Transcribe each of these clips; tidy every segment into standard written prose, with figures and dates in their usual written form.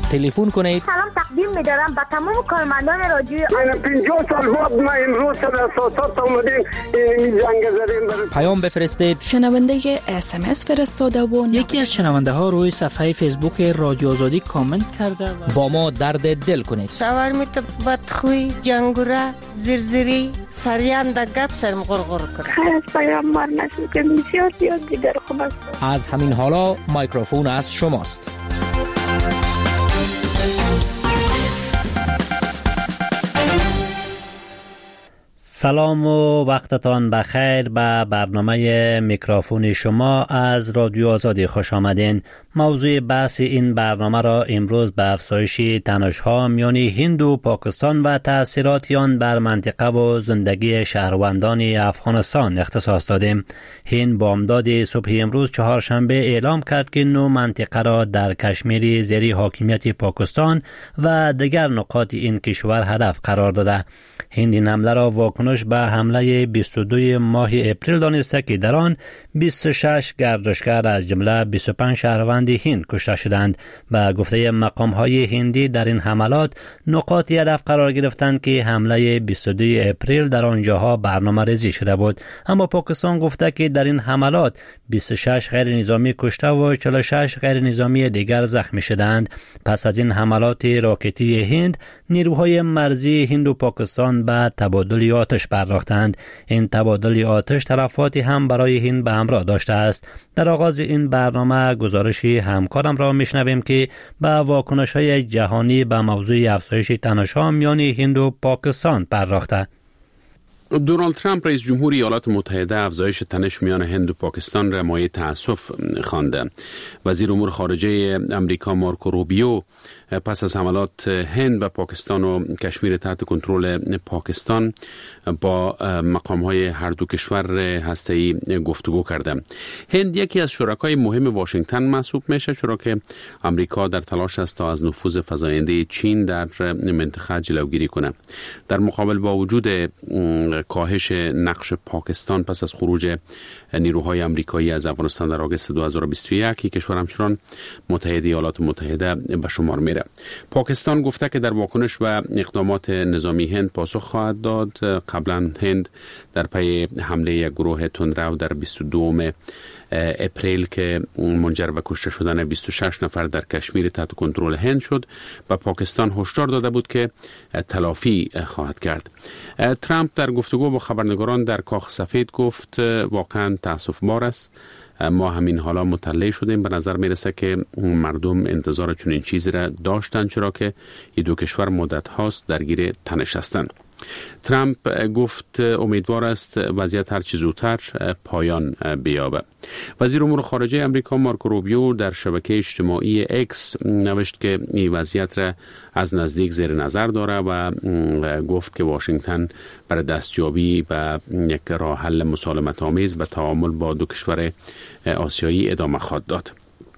تلفن کنید. سلام تقدیم می‌دارم به تمام کارمندان رادیوی. من 50 سال بعد ما امروز در اساسات اومدیم این جنگ زدیم. پیام بفرستید. شنونده SMS فرستاده و یکی از شنونده ها روی صفحه فیسبوک رادیو آزادی کامنت کرده با ما درد دل کنید. شاورمیت بدخوی جنگوره زرزری سریان در گپ سرم غرغر کنه. خیلی پیام مار نشد که بسیار دیگر خوب است. از همین حالا میکروفون از شماست. سلام و وقتتان بخیر. به برنامه میکروفون شما از رادیو آزادی خوش آمدین. موضوع بحث این برنامه را امروز به افزایش تنش‌ها میان هند و پاکستان و تأثیرات آن بر منطقه و زندگی شهروندان افغانستان اختصاص دادیم. هند بامداد صبح امروز چهارشنبه اعلام کرد که 9 منطقه را در کشمیر زیر حاکمیت پاکستان و دیگر نقاط این کشور هدف قرار داده. هند این حمله را واکنش به حمله 22 ماه اپریل دانسته که در آن 26 گردشگر از جمله 25 شهروند هند کشته شدند. به گفته مقام‌های هندی در این حملات نقاطی هدف قرار گرفتند که حمله 22 اپریل در آنجاها برنامه‌ریزی شده بود. اما پاکستان گفته که در این حملات 26 غیر نظامی کشته و 46 غیر نظامی دیگر زخمی شدند. پس از این حملات راکتی هند، نیروهای مرزی هند و پاکستان به تبادل آتش پرداختند. این تبادل آتش تلفاتی هم برای هند به همراه داشته است. در آغاز این برنامه گزارشی همکارم را میشنویم که به واکنش‌های جهانی به موضوع افزایش تنش‌ها میان هند و پاکستان پرداخته. دونالد ترامپ رئیس جمهور ایالات متحده افزایش تنش میان هند و پاکستان را مایه تأسف خوانده. وزیر امور خارجه امریکا مارکو روبیو پس از حملات هند به پاکستان و کشمیر تحت کنترل پاکستان با مقام‌های هر دو کشور هسته‌ای گفتگو کرده. هند یکی از شرکای مهم واشنگتن محسوب میشه، چرا که امریکا در تلاش است تا از نفوذ فزاینده چین در منطقه جلوگیری کنه. در مقابل با وجود کاهش نقش پاکستان پس از خروج نیروهای آمریکایی از افغانستان در آگوست 2021، کشور همچنان متحد ایالات متحده به شمار میره. پاکستان گفته که در واکنش به اقدامات نظامی هند پاسخ خواهد داد. قبلا هند در پی حمله یک گروه تندرو در 22 اپریل که منجر به کشته شدن 26 نفر در کشمیر تحت کنترل هند شد، به پاکستان هشدار داده بود که تلافی خواهد کرد. ترامپ در گفتگو با خبرنگاران در کاخ سفید گفت واقعا تأسف‌بار است، ما همین حالا مطلع شدیم. به نظر میرسه که مردم انتظار چنین چیزی را داشتند، چرا که این دو کشور مدت هاست درگیر تنش هستند. ترامپ گفت امیدوار است وضعیت هر چه زودتر پایان بیابه. وزیر امور خارجه امریکا مارکو روبیو در شبکه اجتماعی اکس نوشت که این وضعیت را از نزدیک زیر نظر داره و گفت که واشنگتن برای دستیابی به یک راه حل مسالمت آمیز به تعامل با دو کشور آسیایی ادامه خواهد داد.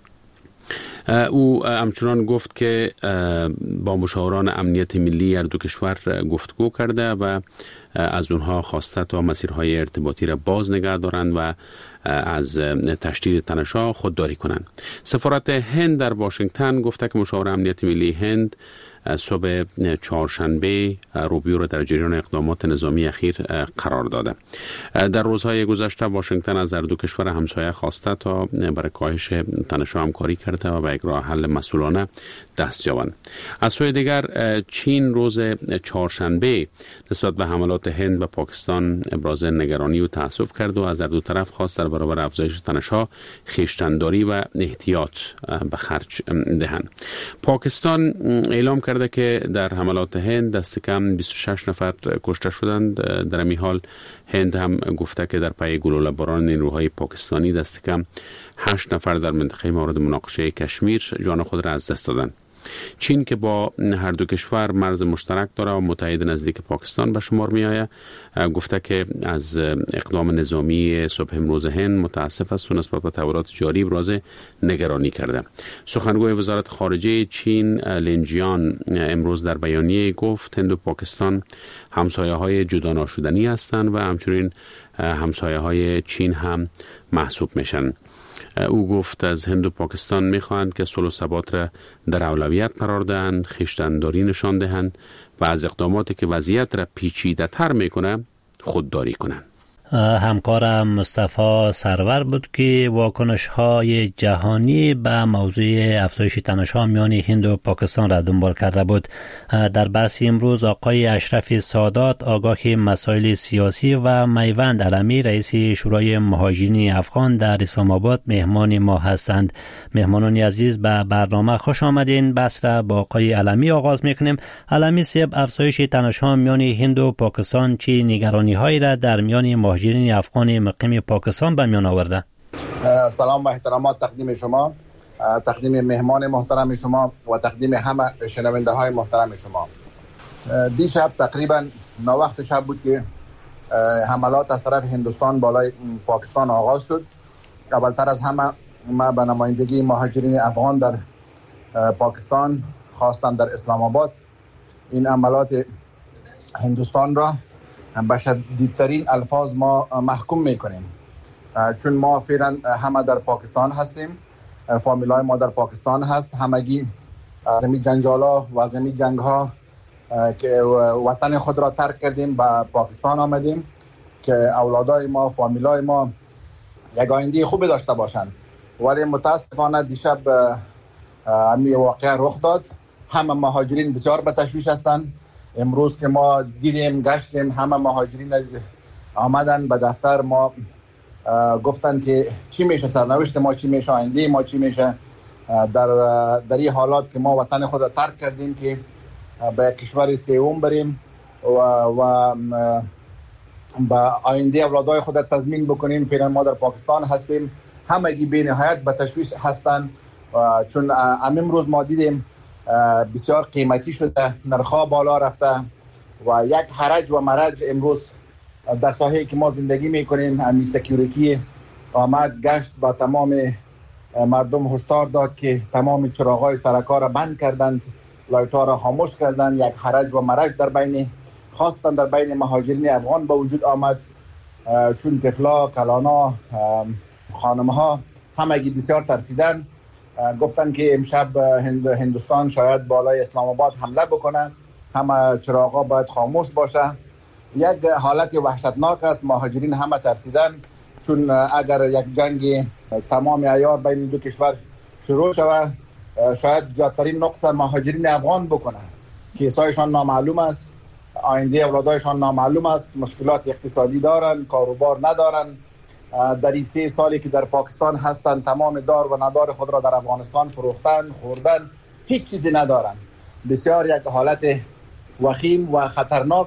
او همچنان گفت که با مشاوران امنیت ملی هر دو کشور گفتگو کرده و از اونها خواسته تا مسیرهای ارتباطی را باز نگه دارند و از تشدید تنش‌ها خودداری کنند. سفارت هند در واشنگتن گفته که مشاور امنیت ملی هند صبح چهارشنبه روبیو را در جریان اقدامات نظامی اخیر قرار داده. در روزهای گذشته واشنگتن از هر دو کشور همسایه خواسته تا برای کاهش تنش‌ها همکاری کرده و به یک راه حل مسئولانه دست یابند. از سوی دیگر چین روز چهارشنبه نسبت به حملات هند به پاکستان ابراز نگرانی و تأسف کرد و از هر دو طرف خواست در برابر افزایش تنش‌ها خویشتن‌داری و احتیاط به خرج دهند. پاکستان اعلام کرده که در حملات هند دست کم 26 نفر کشته شدند. در این حال هند هم گفته که در پی گلوله باران نیروهای پاکستانی دست کم 8 نفر در منطقه مورد مناقشه کشمیر جان خود را از دست دادند. چین که با هر دو کشور مرز مشترک داره و متحد نزدیک پاکستان به شمار می آید، گفته که از اقدام نظامی صبح امروز هند متاسف است و نسبت به تحولات جاری ابراز نگرانی کرده. سخنگوی وزارت خارجه چین لین جیان امروز در بیانیه گفت هند و پاکستان همسایه های جدا ناشدنی هستند و همچنین همسایه های چین هم محسوب میشن. او گفت از هند و پاکستان میخواهند که صلح و ثبات را در اولویت قرار دهند، خویشتن‌داری نشان دهند و از اقداماتی که وضعیت را پیچیده تر میکنه خودداری کنند. همکارم مصطفی سرور بود که واکنش های جهانی به موضوع افزایش تنش‌ها میان هند و پاکستان را دنبال کرده بود. در بحث امروز آقای اشرف سادات، آگاه مسائل سیاسی و میوند علمی، رئیس شورای مهاجرین افغان در اسلام آباد مهمان ما هستند. مهمانان عزیز به برنامه خوش آمدین. بحث را با آقای علمی آغاز میکنیم. علمی صاحب، افزایش تنش‌ها میان هند و پاکستان چه نگرانی‌هایی را در میان مهاجرین افغان مقیم پاکستان به میان آورده؟ سلام و احترامات تقدیم شما، تقدیم مهمان محترم شما و تقدیم همه شنونده های محترم شما. دیشب تقریبا ناوقت شب بود که حملات از طرف هندوستان بالای پاکستان آغاز شد. اولتر از همه ما به نمایندگی مهاجرین افغان در پاکستان خواستم در اسلام آباد این حملات هندوستان را به شدیدترین الفاظ ما محکوم میکنیم، چون ما فعلا همه در پاکستان هستیم، فامیلای ما در پاکستان هست، همگی از این جنجالا و از این جنگ ها که وطن خود را ترک کردیم به پاکستان آمدیم که اولادای ما، فامیلای ما یک آینده خوبی داشته باشند. ولی متاسفانه دیشب همین واقعه رخ داد. همه مهاجرین بسیار به تشویش هستند. امروز که ما دیدیم، گشتیم، همه مهاجرین آمدن به دفتر ما، گفتن که چی میشه سرنوشت ما، چی میشه آینده ما، چی میشه در این حالات که ما وطن خود را ترک کردیم که به کشور سوم بریم و به آینده اولادای خود تضمین بکنیم. فعلا ما در پاکستان هستیم. همگی بی نهایت به تشویش هستند، چون امروز ما دیدیم بسیار قیمتی شده، نرخ‌ها بالا رفته و یک حرج و مرج امروز در ساحه‌ای که ما زندگی میکنیم. همین سکیوریتی آمد گشت با تمام مردم هشدار داد که تمام چراغ‌های سرکار را بند کردند، لایت‌ها را خاموش کردند. یک حرج و مرج در بین خاصتا در بین مهاجرین افغان به وجود آمد، چون طفلا، کلانا، خانم‌ها همگی بسیار ترسیدن. گفتن که امشب هندوستان شاید بالای اسلام آباد حمله بکنه، همه چراغا باید خاموش باشه. یک حالت وحشتناک است. مهاجرین همه ترسیدن، چون اگر یک جنگ تمام عیار بین دو کشور شروع شود، شاید زیادترین نقص مهاجرین افغان بکنه. کیسایشان نامعلوم است، آینده اولادایشان نامعلوم است، مشکلات اقتصادی دارن، کاروبار ندارن. در این 3 سالی که در پاکستان هستند تمام دار و ندار خود را در افغانستان فروختن، خوردن، هیچ چیزی ندارن. بسیار یک حالت وخیم و خطرناک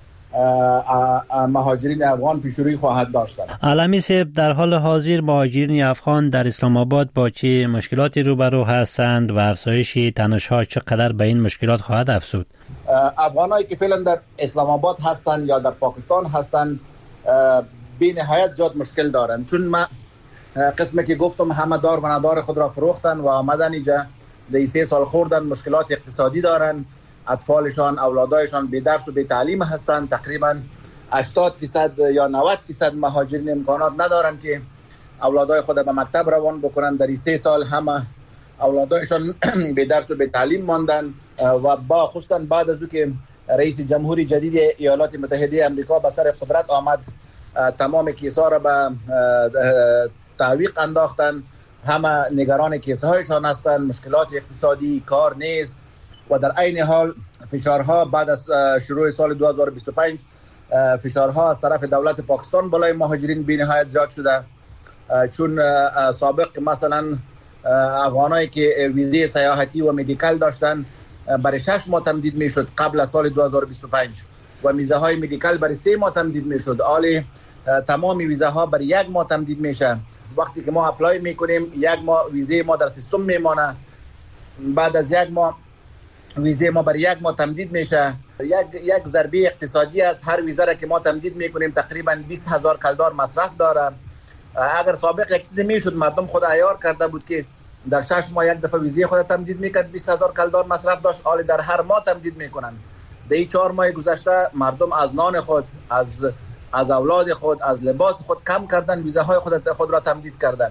مهاجرین افغان پیش روی خواهد داشتن. علمی صاحب، در حال حاضر مهاجرین افغان در اسلام آباد با چه مشکلاتی روبرو هستند و افزایش تنش‌ها چقدر به این مشکلات خواهد افزود؟ افغانایی که فعلا در اسلام آباد هستند یا در پاکستان هستند بی نهایت زیاد مشکل دارن، چون ما قسمی که گفتم همه دار و ندار خود را فروختن و آمدن اینجا 3 سال خوردن، مشکلات اقتصادی دارن، اطفالشان، اولادایشان بی درس و بی تعلیم هستند. تقریبا 80% یا 90% مهاجرین امکانات ندارن که اولادای خود به مکتب روان بکنن. در 3 سال همه اولادایشان بی درس و بی تعلیم ماندن و با خصوصا بعد از که رئیس جمهوری جدید ایالات متحده آمریکا به سر قدرت آمد، تمام کیسا را به تعویق انداختن. همه نگران کیسه هایشان هستند، مشکلات اقتصادی، کار نیست و در عین حال فشارها بعد از شروع سال 2025 فشارها از طرف دولت پاکستان بالای مهاجرین بی نهایت زیاد شده، چون سابق مثلا افغانایی که ویزه سیاحتی و مدیکال داشتن برای 6 ماه تمدید میشد قبل از سال 2025 و ویزه های مدیکال برای 3 ماه تمدید میشد. حالا تمام ویزه ها برای 1 ماه تمدید میشه. وقتی که ما اپلای میکنیم 1 ماه ویزه ما در سیستم میمانه، بعد از 1 ماه ویزه ما برای 1 ماه تمدید میشه. یک ضربه اقتصادی است. هر ویزه را که ما تمدید میکنیم تقریبا 20,000 کلدار مصرف داره. اگر سابق یک چیزی میشد مردم خود عیار کرده بود که در 6 ماه 1 دفعه ویزه خود تمدید میکرد، 20,000 کلدار مصرف داشت. حالا در هر ماه تمدید میکنن. در این 4 ماه گذشته مردم از نان خود، از اولاد خود، از لباس خود کم کردن، ویزه های خود را تمدید کردن.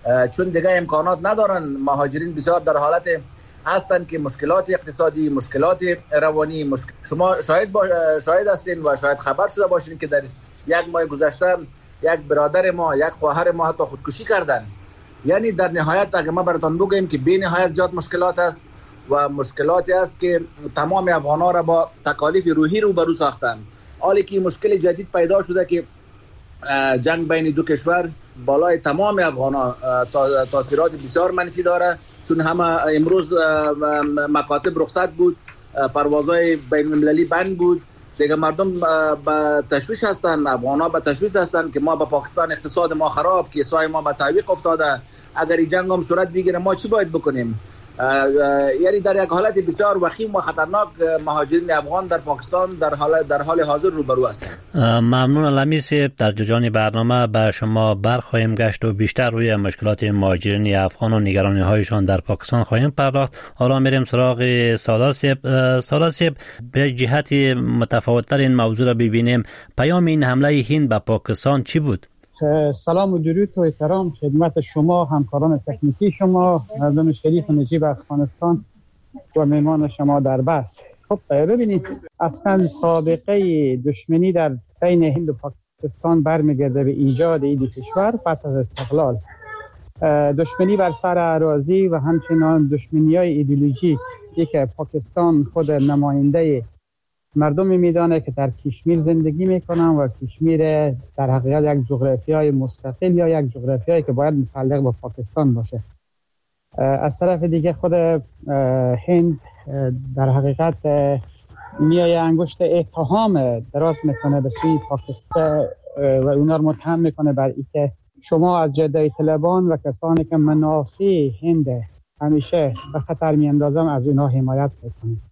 چون دیگه امکانات ندارن. مهاجرین بسیار در حالت هستند که مشکلات اقتصادی، مشکلات روانی، شما شاهد هستین و شاید خبر شده باشین که در یک ماه گذشته یک برادر ما، یک خواهر ما حتی خودکشی کردن. یعنی در نهایت اگه ما براتون بگیم که بی نهایت زیاد مشکلات است و مشکلاتی است که تمام افغان‌ها را با تکالیف روحی روبرو ساختن. حالی که مشکل جدید پیدا شده که جنگ بین دو کشور بالای تمام افغان‌ها تاثیرات بسیار منفی داره، چون همه امروز مکاتب رخصت بود، پروازهای بین المللی بند بود، دیگه مردم به تشویش هستن، افغان‌ها به تشویش هستن که ما به پاکستان اقتصاد ما خراب، کیسای ما به تعویق افتاده، اگر این جنگ هم صورت بگیره ما چی باید بکنیم؟ یعنی در یک حالت بسیار وخیم و خطرناک مهاجرین افغان در پاکستان در حال حاضر روبرو هستند. ممنون علمی صاحب. در جریان برنامه به شما برخواهیم گشت و بیشتر روی مشکلات مهاجرین افغان و نگرانی هایشان در پاکستان خواهیم پرداخت. حالا میریم سراغ سادات صاحب. سادات صاحب، به جهت متفاوت‌تر این موضوع را ببینیم. پیام این حمله هند به پاکستان چی بود؟ سلام و درود و احترام خدمت شما، همکاران تکنیکی شما، مردم شریف و نجیب افغانستان و مهمان شما در بس. خب ببینید، اصلا سابقه دشمنی در بین هند و پاکستان برمیگرده به ایجاد این کشور پس از استقلال. دشمنی بر سر اراضی و همچنان دشمنی‌های ایدئولوژیک که پاکستان خود نماینده مردمی میدانه که در کشمیر زندگی میکنن و کشمیر در حقیقت یک جغرافیای مستقل یا یک جغرافیایی که باید متعلق با پاکستان باشه. از طرف دیگه خود هند در حقیقت میای انگشت اتهام دراز میکنه به سوی پاکستان و اونا رو متهم میکنه بر اینکه شما از جدای طلبان و کسانی که منافع هند همیشه به خطر میاندازن از اونا حمایت میکنید.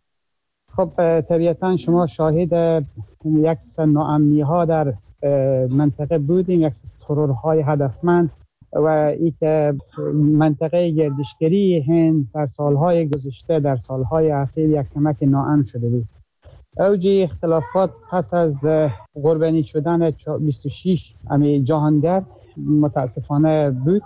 خب طبیعتا شما شاهد یک ناامنی ها در منطقه بودیم، یک ترورهای هدفمند و این که منطقه گردشگری هند در سالهای گذشته، در سالهای اخیر یک کمک ناامن شده بود. اوج اختلافات پس از قربانی شدن 26 جهانگرد متاسفانه بود.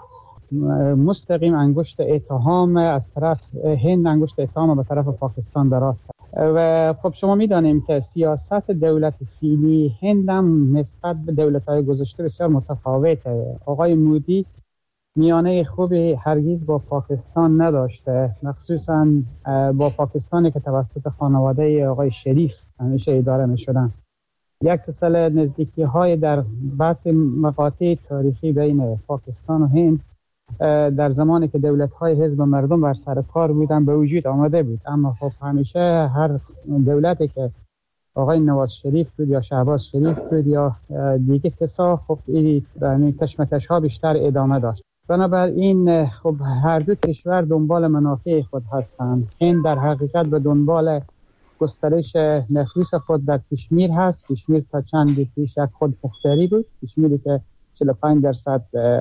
مستقیم انگشت اتهام از طرف هند، انگشت اتهام به طرف پاکستان دراز کرد و خب شما میدانیم که سیاست دولت فعلی هند هم نسبت به دولت‌های گذشته بسیار متفاوته. آقای مودی میانه خوبی هرگز با پاکستان نداشته، مخصوصا با پاکستانی که توسط خانواده آقای شریف همیشه اداره می‌شدن. یک سلسله نزدیکی‌های در بحث مقاطع تاریخی بین پاکستان و هند در زمانی که دولت‌های حزب مردم بر سر کار بودن به وجود آمده بود، اما خب همیشه هر دولتی که آقای نواز شریف بود یا شهباز شریف بود یا دیگه کسا، خب این کشمکش‌ها بیشتر ادامه داشت. بنابراین خب هر دو کشور دنبال منافع خود هستند. هند در حقیقت به دنبال گسترش نفوذ خود در کشمیر هست. کشمیر تا چند پیش یک خود مختاری بود، کشمیری که 45%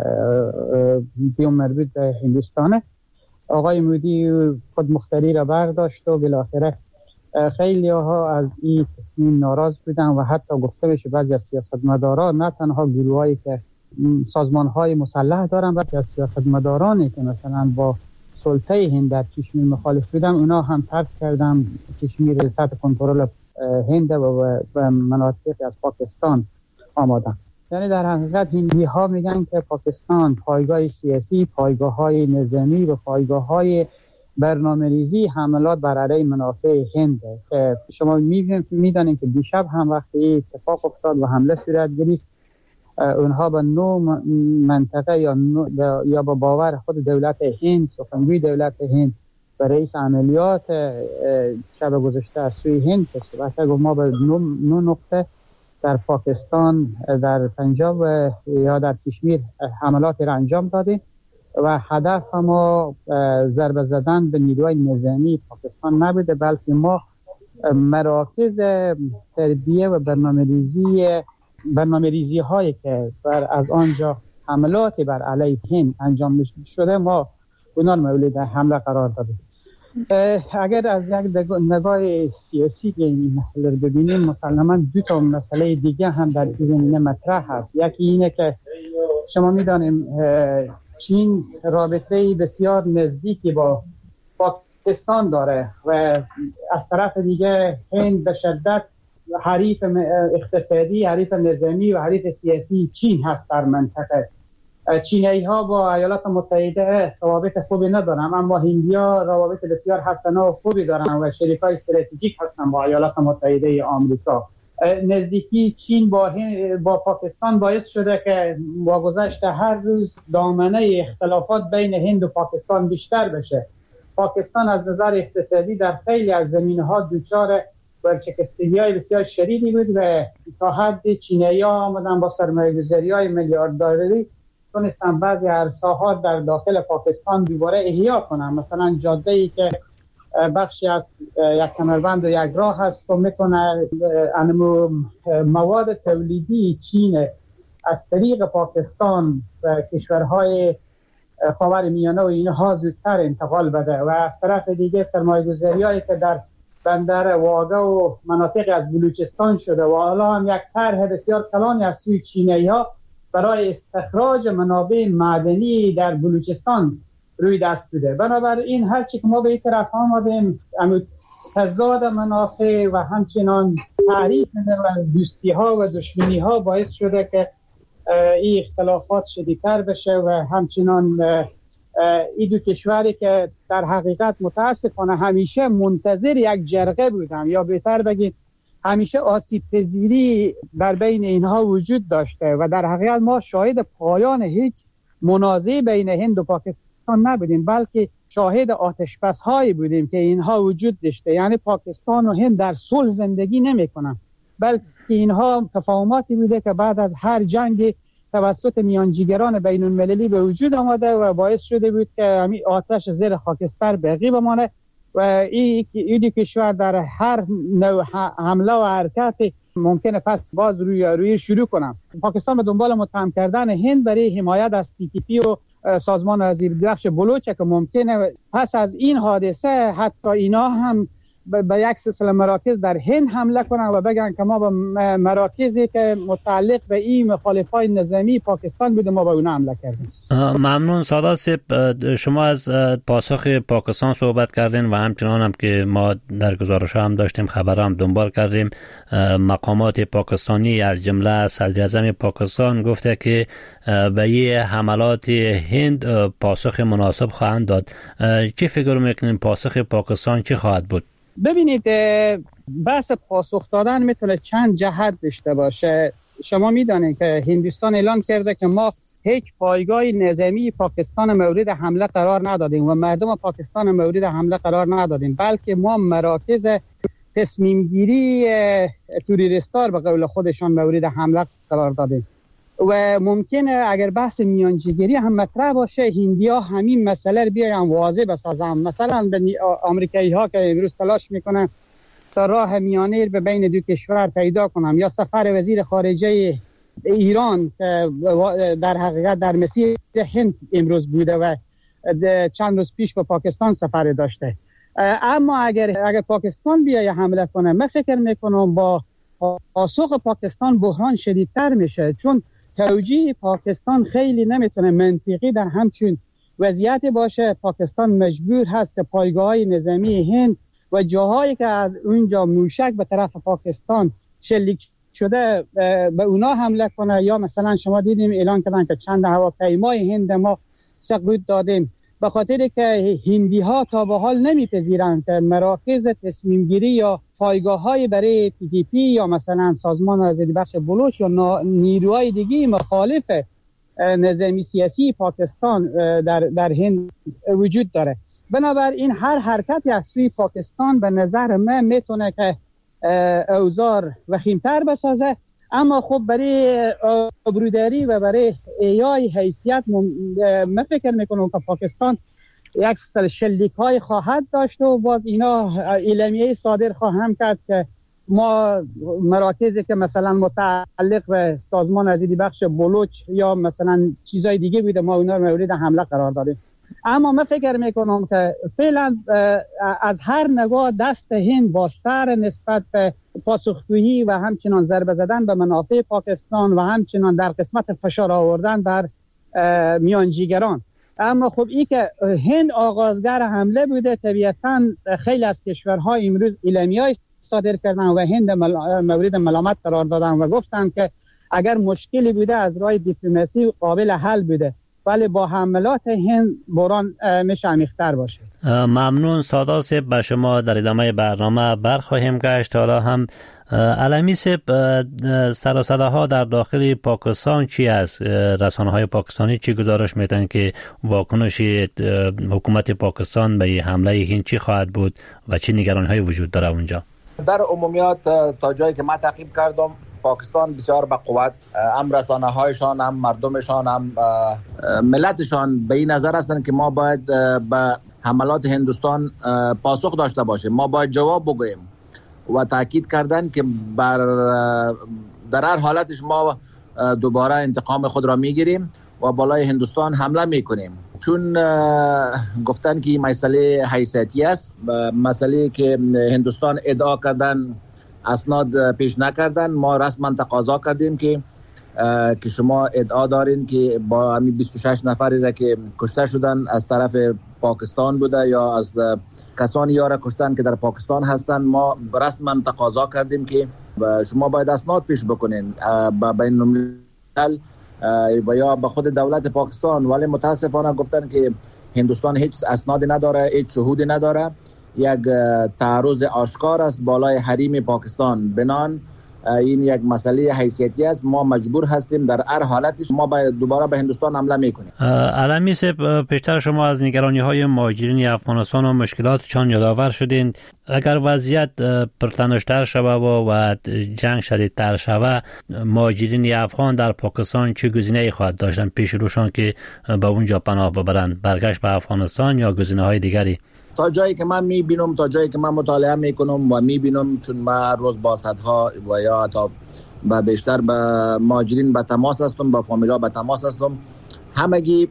دیوم مربوط به هندوستانه. آقای مودی خود مختاری را برداشت و بالاخره خیلی ها از این تصمیم ناراض بودن و حتی گفته میشه بعضی از سیاستمداران، نه تنها گروهایی که سازمان‌های مسلح دارن، بلکه از سیاستمدارانی که مثلا با سلطه هند در کشمیر مخالف بودن، اونا هم ترک کردن کشمیر تحت کنترل هند و مناطقی از پاکستان آمدن. یعنی در حقیقت هندی‌ها میگن که پاکستان پایگاه سیاسی، پایگاه‌های نظامی و پایگاه‌های برنامه‌ریزی حملات بر علیه منافع هند که شما میدونید که دیشب هم وقتی اتفاق افتاد و حمله صورت گرفت، اونها با نوع منطقه یا با باور خود دولت هند، سخنگوی دولت هند و رئیس عملیات شب گذشته از سوی هند که صحبت گفت ما به 9 نقطه در پاکستان، در پنجاب یا در کشمیر حملات را انجام دادیم و هدف ما ضربه زدن به نیروهای نظامی پاکستان نبوده، بلکه ما مراکز تربیه و برنامه‌ریزی هایی که از آنجا حملاتی بر علیه هند انجام شده ما اونا مورد حمله قرار دادیم. اگر از یک نگاه سیاسی این مسئله رو ببینیم، مسلماً دو تا مسئله دیگه هم در این زمینه مطرح هست. یکی اینه که شما میدانیم چین رابطه بسیار نزدیکی با پاکستان داره و از طرف دیگه هند به شدت حریف اقتصادی، حریف نظامی و حریف سیاسی چین هست در منطقه. چینی ها با ایالات متحده روابط خوبی ندارن، اما هندیا روابط بسیار حسنه و خوبی دارن و شریکای استراتژیک هستن با ایالات متحده آمریکا. نزدیکی چین با پاکستان باعث شده که با گذشت هر روز دامنه اختلافات بین هند و پاکستان بیشتر بشه. پاکستان از نظر اقتصادی در خیلی از زمینه‌ها دچار ورشکستگی‌های بسیار شدیدی بود و تا حد چینی‌ها آمدن با سرمایه‌گذاری‌های میلیارددلاری تونستن بعضی عرصه‌ها در داخل پاکستان دوباره احیا کنن. مثلا جاده‌ای که بخشی از یک کمربند و یک راه هست و میکنه مواد تولیدی چین از طریق پاکستان و کشورهای خاورمیانه و اینها زودتر انتقال بده و از طرف دیگه سرمایه‌گذاری‌هایی که در بندر واگه و مناطق از بلوچستان شده و حالا هم یک طرح بسیار کلانی از سوی چینی‌ها برای استخراج منابع معدنی در بلوچستان روی دست بوده. بنابراین هر چی که ما به این طرف آمدیم تضاد منافع و همچنان تعریف از دوستی ها و دشمنی ها باعث شده که این اختلافات شدیدتر بشه و همچنان این دو کشوری که در حقیقت متاسفانه همیشه منتظر یک جرقه بودن یا بهتر بگیم همیشه آسیب پذیری در بین اینها وجود داشته و در حقیقت ما شاهد پایان هیچ منازعه بین هند و پاکستان نبودیم، بلکه شاهد آتش‌بس‌هایی بودیم که اینها وجود داشته. یعنی پاکستان و هند در صلح زندگی نمی‌کنن، بلکه اینها تفاهماتی بوده که بعد از هر جنگ توسط میانجیگران بین‌المللی به وجود آمده و باعث شده بود که همین آتش زیر خاکستر باقی بمانه و این کشور در هر نوع حمله و حرکت ممکنه پس باز روی شروع کنم. پاکستان به دنبال متهم کردن هند برای حمایت از PTP و سازمان وزیربخش بلوچ که ممکنه پس از این حادثه حتی اینا هم به یک سلسله مراکز در هند حمله کنن و بگن که ما به مراکزی که متعلق به این مخالفای نظامی پاکستان بوده ما به اونها حمله کردیم. ممنون سادات صاحب، شما از پاسخ پاکستان صحبت کردین و همچنان هم که ما در گزارش هم داشتیم خبر هم دنبال کردیم مقامات پاکستانی از جمله صدر اعظم پاکستان گفته که به یه حملات هند پاسخ مناسب خواهند داد. چه فکر میکنین پاسخ پاکستان چه خواهد بود؟ ببینید بحث پاسخ دادن میتونه چند جهت داشته باشه. شما میدانید که هندوستان اعلام کرده که ما هیچ پایگاه نظامی پاکستان مورد حمله قرار ندادیم و مردم پاکستان مورد حمله قرار ندادیم، بلکه ما مراکز تصمیم گیری توریستار به قول خودشان مورد حمله قرار دادیم و ممکنه اگر بحث میانجیگری هم مطرح باشه هندیا همین مسئله رو بیان واضح بسازن. مثلا آمریکایی ها که امروز تلاش میکنن تا راه میانه به بین دو کشور پیدا کنن یا سفر وزیر خارجه ایران که در حقیقت در مسیر هند امروز بوده و چند روز پیش به پاکستان سفر داشته. اما اگر پاکستان بیای حمله کنه من فکر میکنم با پاسخ پاکستان بحران شدیدتر میشه، چون توجیه پاکستان خیلی نمیتونه منطقی در همچین وضعیتی باشه. پاکستان مجبور هست که پایگاه‌های نظامی هند و جاهایی که از اونجا موشک به طرف پاکستان شلیک شده به اونا حمله کنه، یا مثلا شما دیدیم اعلان کردن که چند هواپیمای هند ما سقوط دادیم، به خاطر که هندی ها تا به حال نمیپذیرند که مراکز تصمیم گیری یا پایگاه‌های برای PTP یا مثلا سازمان وزیربخش بلوچ یا نیروهای دیگه مخالف نظامی سیاسی پاکستان در هند وجود داره. بنابراین هر حرکتی از سوی پاکستان به نظر من میتونه که اوضاع وخیم‌تر بسازه، اما خب برای آبروداری و برای ایای حیثیت من فکر میکنم که پاکستان یک سلسله شلیک‌های خواهد داشت و باز اینا اعلامیه صادر خواهم کرد که ما مراکزی که مثلا متعلق به سازمان وزیربخش بلوچ یا مثلا چیزای دیگه بوده ما اونا رو مورد حمله قرار دادیم. اما من فکر میکنم که فعلا از هر نگاه دست هند بازتر نسبت به پاسخگویی و همچنان ضربه زدن به منافع پاکستان و همچنان در قسمت فشار آوردن بر میانجیگران. اما خب این که هند آغازگر حمله بوده، طبیعتاً خیلی از کشورها امروز اعلامیه‌ای صادر کردن و هند مورد ملامت قرار دادن و گفتن که اگر مشکلی بوده از راه دیپلماسی قابل حل بوده، ولی با حملات هند بحران میشه عمیق‌تر باشه. ممنون سادات صاحب، به شما در ادامه برنامه برخواهیم گشت. حالا هم علمی صاحب، سر و صداها در داخل پاکستان چی است؟ رسانه‌های پاکستانی چی گزارش میدن که واکنش حکومت پاکستان به حمله هند چی خواهد بود و چه نگرانی‌هایی وجود داره اونجا؟ در عمومیات تا جایی که من تعقیب کردم، پاکستان بسیار با قوت، هم رسانه‌هایشان، هم مردمشان، هم ملتشان به این نظر هستند که ما باید به حملات هندوستان پاسخ داشته باشیم، ما باید جواب بگوییم و تاکید کردن که در هر حالتش ما دوباره انتقام خود را میگیریم و بالای هندوستان حمله میکنیم. چون گفتن که مسئله حیثیتی است، مسئله که هندوستان ادعا کردن اسناد پیش نکردن، ما رسما تقاضا کردیم که شما ادعا دارین که با همین 26 نفری را که کشته شدن از طرف پاکستان بوده یا از کسانی را کشتن که در پاکستان هستن. ما رسما تقاضا کردیم که شما باید اسناد پیش بکنین بین الملل و یا به خود دولت پاکستان، ولی متاسفانه گفتن که هندوستان هیچ اسنادی نداره، هیچ شهودی نداره. یک تعرض آشکار است بالای حریم پاکستان. بنان این یک مسئله حیثیتی است، ما مجبور هستیم در هر حالتش ما باید دوباره به هندوستان حمله میکنیم. علمی صاحب، پیشتر شما از نگرانی‌های مهاجرین افغانستان و مشکلاتشان یادآور شدین. اگر وضعیت پرتنش‌تر شود و جنگ شدیدتر شود، مهاجرین افغان در پاکستان چه گزینه‌ای خواهد داشتن پیش روشان که به اونجا پناه ببرند؟ برگشت به افغانستان یا گزینه‌های دیگری؟ تا جایی که من میبینم، تا جایی که من مطالعه میکنم و میبینم، چون من روز با صدها و یا حتی بیشتر به مهاجرین به تماس هستم، با فامیلا به تماس هستم، همگی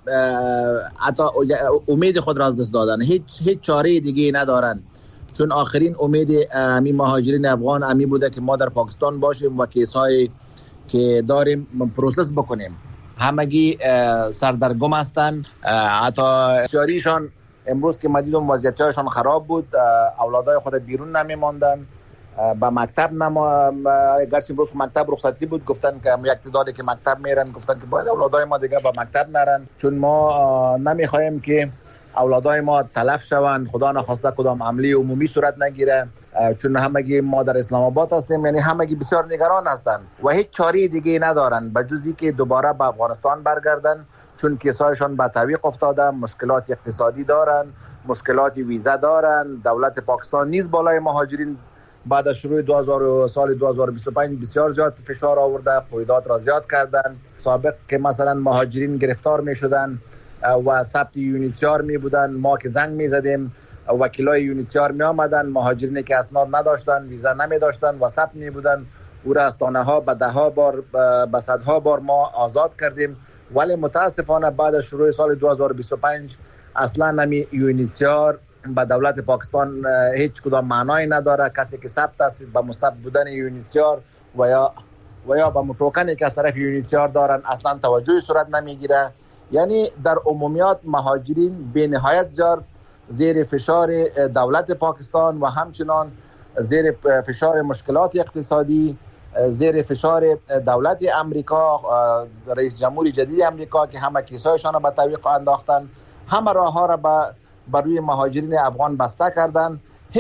حتی امید خود را از دست دادن، هیچ چاره دیگه ندارن. چون آخرین امید همین مهاجرین افغان همی بوده که ما در پاکستان باشیم و کیسایی که داریم پروسس بکنیم. همگی سردرگم هستن، حتی بسیاریشان امروز که مدیدم وضعیتشان خراب بود، اولادای خود بیرون نمی ماندن، به مکتب گرچه امروز مکتب رخصتی بود، گفتن که یک تعدادی که مکتب میرن گفتن که باید اولادای ما دیگه به مکتب نرن، چون ما نمیخوایم که اولادای ما تلف شوند، خدا نخواسته کدام عملی عمومی صورت نگیره. چون همگی ما در اسلام آباد هستیم، یعنی همگی بسیار نگران هستند و هیچ چاره دیگه ندارن به جزی که دوباره به افغانستان برگردن، چون کیسایشان به تعویق افتاده، مشکلات اقتصادی دارن، مشکلات ویزا دارن. دولت پاکستان نیز بالای مهاجرین بعد از شروع سال 2025 بسیار زیاد فشار آورده، قیودات را زیاد کردن. سابق که مثلا مهاجرین گرفتار می شدن و ثبت یونیتسیار می بودن، ما که زنگ می زدیم وکیلای یونیتسیار می آمدن، مهاجرینی که اسناد نداشتن، ویزا نمی داشتن و ثبت می بودن، او را از تانه به ده بار به صدها بار ما آزاد کردیم. ولی متاسفانه بعد از شروع سال 2025 اصلا نمی یونیتسیار به دولت پاکستان هیچ کدام معنایی نداره. کسی که ثبت است به مثبت بودن یونیتسیار و یا به متوکنی که از طرف یونیتسیار دارن اصلا توجهی صورت نمیگیره. یعنی در عمومیات مهاجرین به نهایت زیر فشار دولت پاکستان و همچنان زیر فشار مشکلات اقتصادی، زیر فشار دولت امریکا، رئیس جمهور جدید امریکا که همه کیسایشان را به تعویق انداختن، همه راه ها را بر روی مهاجرین افغان بسته کردن.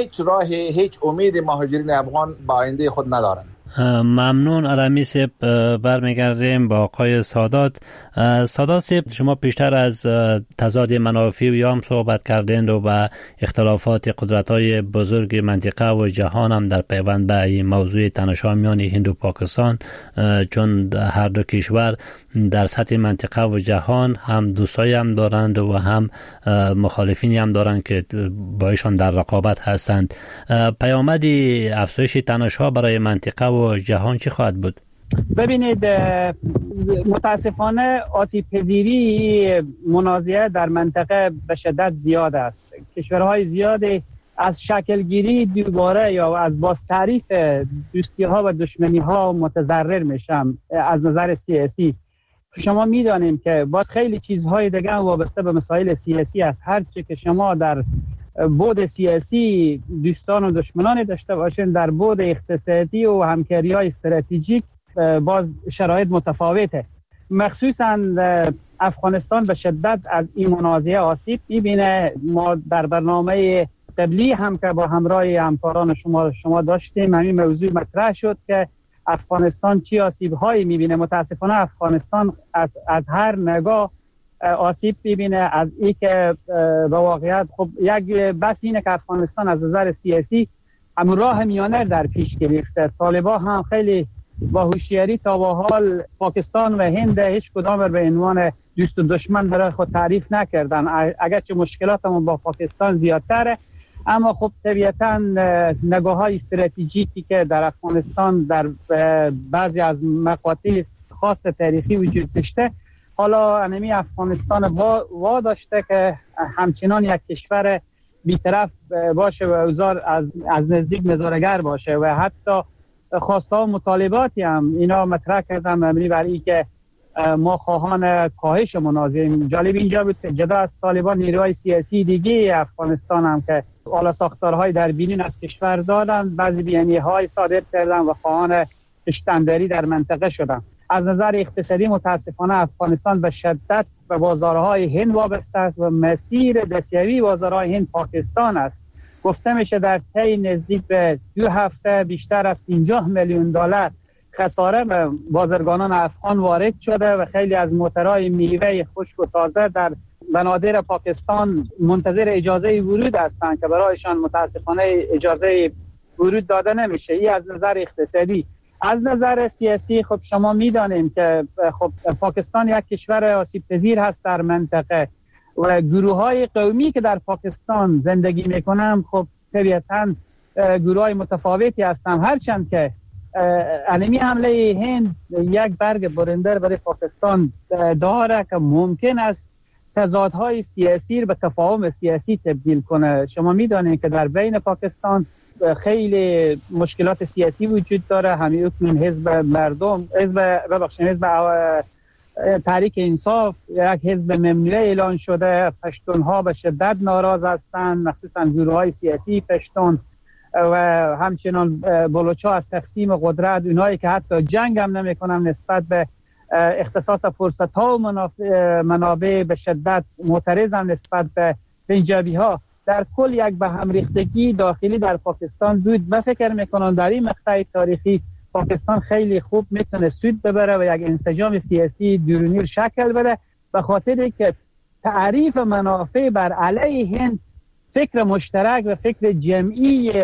هیچ امید مهاجرین افغان به آینده خود ندارن. ممنون علمی صاحب. برمیگردیم با آقای سادات. سادات صاحب، شما پیشتر از تضاد منافع و یا هم صحبت کردین و به اختلافات قدرت‌های بزرگ منطقه و جهان هم در پیوند به این موضوع تنش‌ها میان هند و پاکستان، چون هر دو کشور در سطح منطقه و جهان هم دوستایی هم دارند و هم مخالفینی هم دارند که با ایشان در رقابت هستند. پیامد افزایش تنش‌ها برای منطقه و جهان چی خواهد بود؟ ببینید، متاسفانه آسیب پذیری منازعه در منطقه به شدت زیاد است. کشورهای زیادی از شکلگیری دوباره یا از باز تعریف دوستی ها و دشمنی ها متضرر میشن از نظر سیاسی. شما میدانیم که با خیلی چیزهای دیگه وابسته به مسائل سیاسی است. هرچی که شما در بود سیاسی دوستان و دشمنان داشته باشین، در بود اقتصادی و همکاری‌های استراتژیک باز شرایط متفاوته. مخصوصا افغانستان به شدت از این منازعه آسیب می‌بینه. ما در برنامه قبلی هم که با همراه همکاران شما داشتیم همین موضوع مطرح شد که افغانستان چی آسیب‌هایی می‌بینه. متاسفانه افغانستان از هر نگاه آسیب می‌بینه. از این که به واقعیت خب یک بس اینه که افغانستان از نظر سیاسی هم راه میانه در پیش گرفته. طالبان هم خیلی با هوشیاری تا به حال پاکستان و هند هیچ کدام به عنوان دوست و دشمن برای خود تعریف نکردن، اگرچه مشکلاتمون با پاکستان زیادتره، اما خب طبیعتاً نگاه‌های استراتژیکی که در افغانستان در بعضی از مقاطع خاص تاریخی وجود داشته، حالا انمی افغانستان وا داشته که همچنان یک کشور بی‌طرف باشه و اوزار از نزدیک نظاره‌گر باشه و حتی خواسته و مطالباتی هم اینا مطرح کردن مبنی بر این که ما خواهان کاهش منازعه. جالب اینجا بود که جدا از طالبان نیروهای سیاسی دیگه افغانستان هم که اعلی ساختارهای در بیرون از کشور دادن، بعضی بیانیه‌های صادر کردن و خواهان کشتنداری در منطقه شدن. از نظر اقتصادی متاسفانه افغانستان به شدت به بازارهای هند وابسته است و مسیر دستیابی بازارهای هند پاکستان است. گفته میشه در طی نزدیک به 2 هفته بیشتر از 50 میلیون دلار خساره به بازرگانان افغان وارد شده و خیلی از موترهای میوه خشک و تازه در بنادر پاکستان منتظر اجازه ورود هستند که برایشان متاسفانه اجازه ورود داده نمیشه. این از نظر اقتصادی. از نظر سیاسی خب شما میدانیم که خب پاکستان یک کشور آسیب پذیر هست در منطقه و گروه‌های قومی که در پاکستان زندگی میکنن خب طبیعتاً گروه‌های متفاوتی هستند، هرچند که علمی حمله هند یک برگ برنده برای پاکستان داره که ممکن است تضادهای سیاسی به تفاهم سیاسی تبدیل کنه. شما میدانید که در بین پاکستان خیلی مشکلات سیاسی وجود داره. همین اکنون حزب مردم، حزب تحریک انصاف یک حزب ممنوعه اعلان شده. پشتونها به شدت ناراض هستند، مخصوصا گروه‌های سیاسی پشتون و همچنان بلوچ‌ها از تقسیم قدرت، اونایی که حتی جنگ هم نمی‌کنن نسبت به اختصاص فرصت‌ها و منابع به شدت معترضن نسبت به پنجابی‌ها. در کل یک به هم ریختگی داخلی در پاکستان بود. من فکر میکنم در این مقطع تاریخی پاکستان خیلی خوب میتونه سود ببره و یک انسجام سیاسی درونی شکل بده، به خاطر که تعریف منافع بر علیه هند فکر مشترک و فکر جمعی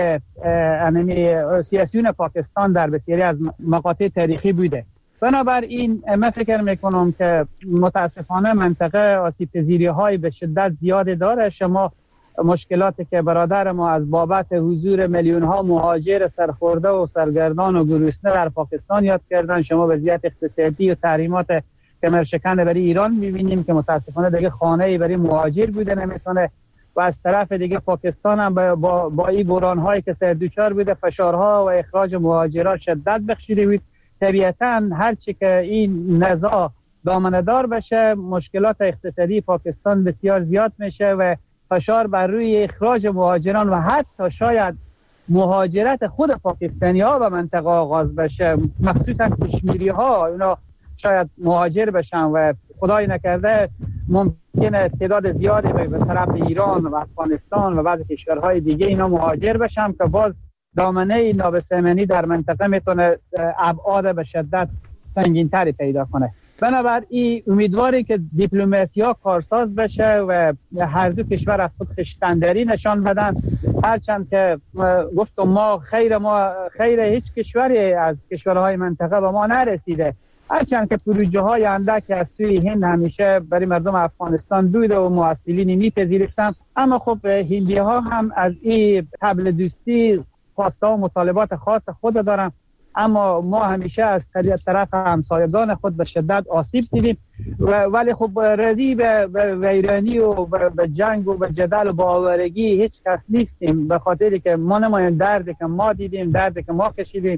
سیاسیون پاکستان در بسیاری از مقاطع تاریخی بوده. بنابراین من فکر میکنم که متاسفانه منطقه آسیب پذیری های به شدت زیاد داره. شما مشکلاتی که برادر ما از بابت حضور میلیون ها مهاجر سرخورده و سرگردان و گرسنه در پاکستان یاد کردن، شما وضعیت اقتصادی و تحریمات کمرشکن برای ایران میبینیم که متاسفانه دیگه خانه‌ای برای مهاجر بوده نمیتونه و از طرف دیگه پاکستان هم با این بحران هایی که سردوچار بوده، فشارها و اخراج مهاجران شدت بخشیده بود. طبیعتاً هرچی که این نزاع دامنه‌دار بشه مشکلات اقتصادی پاکستان بسیار زیاد میشه و فشار بر روی اخراج مهاجران و حتی شاید مهاجرت خود پاکستانی ها به منطقه آغاز بشه، مخصوصا کشمیری ها اونا شاید مهاجر بشن و خدای نکرده ممکنه تعداد زیادی به طرف ایران و افغانستان و بعضی کشورهای دیگه اینا مهاجر بشن که باز دامنه نابسامانی در منطقه میتونه ابعاد به شدت سنگین‌تری پیدا کنه. بنابراین امیدواری که دیپلماسی‌ها کارساز بشه و هر دو کشور از خود خویشتنداری نشان بدن، هرچند که گفتم ما خیر هیچ کشوری از کشورهای منطقه به ما نرسیده، هرچند که پروژه های اندک از سوی هند همیشه برای مردم افغانستان بوده و محصلینی میپذیرفتن، اما خب هندی ها هم از این طبل دوستی خواسته و مطالبات خاص خود دارن، اما ما همیشه از طرف همسایگان خود به شدت آسیب دیدیم ولی خب راضی به ویرانی و به جنگ و به جدل و باورگی هیچ کس نیستیم، به خاطری که ما نمایم دردی که ما دیدیم، دردی که ما کشیدیم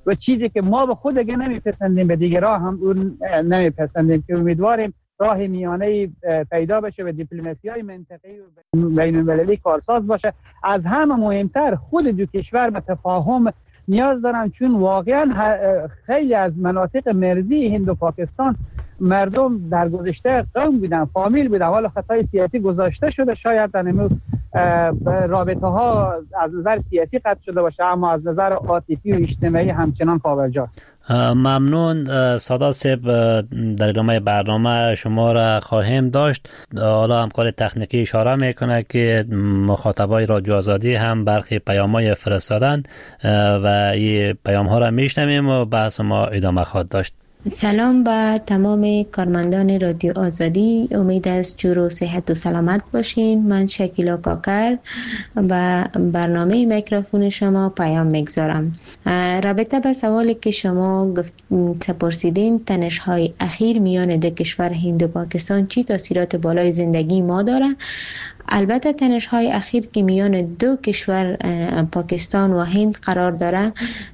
و چیزی که ما به خود اگه نمیپسندیم به دیگران هم اون نمیپسندیم، که امیدواریم راه میانه پیدا بشه و دیپلماسی‌های منطقه‌ای و بین‌المللی کارساز باشه. از همه مهمتر خود دو کشور به تفاهم نیاز دارن، چون واقعا خیلی از مناطق مرزی هند و پاکستان مردم در گذشته قوم بودن، فامیل بودن، حالا خطای سیاسی گذاشته شده، شاید در رابطه ها از نظر سیاسی قطع شده باشه، اما از نظر عاطفی و اجتماعی همچنان پابرجاست. ممنون سادات صاحب. در ادامه برنامه شما را خواهیم داشت. حالا همکار تکنیکی اشاره میکنه که مخاطبای رادیو آزادی هم برخی پیام‌های فرستادن و این پیام‌ها را میشنویم و بحث ما ادامه خواهد داشت. سلام به تمام کارمندان رادیو آزادی، امید است جور و صحت و سلامت باشین. من شکیلا کاکر به برنامه میکروفون شما پیام میگذارم. رابطه به سوالی که شما پرسیدین، تنش‌های اخیر میان دو کشور هند و پاکستان چی تاثیرات بالای زندگی ما داره؟ البته تنش‌های اخیر که میان دو کشور پاکستان و هند قرار داره،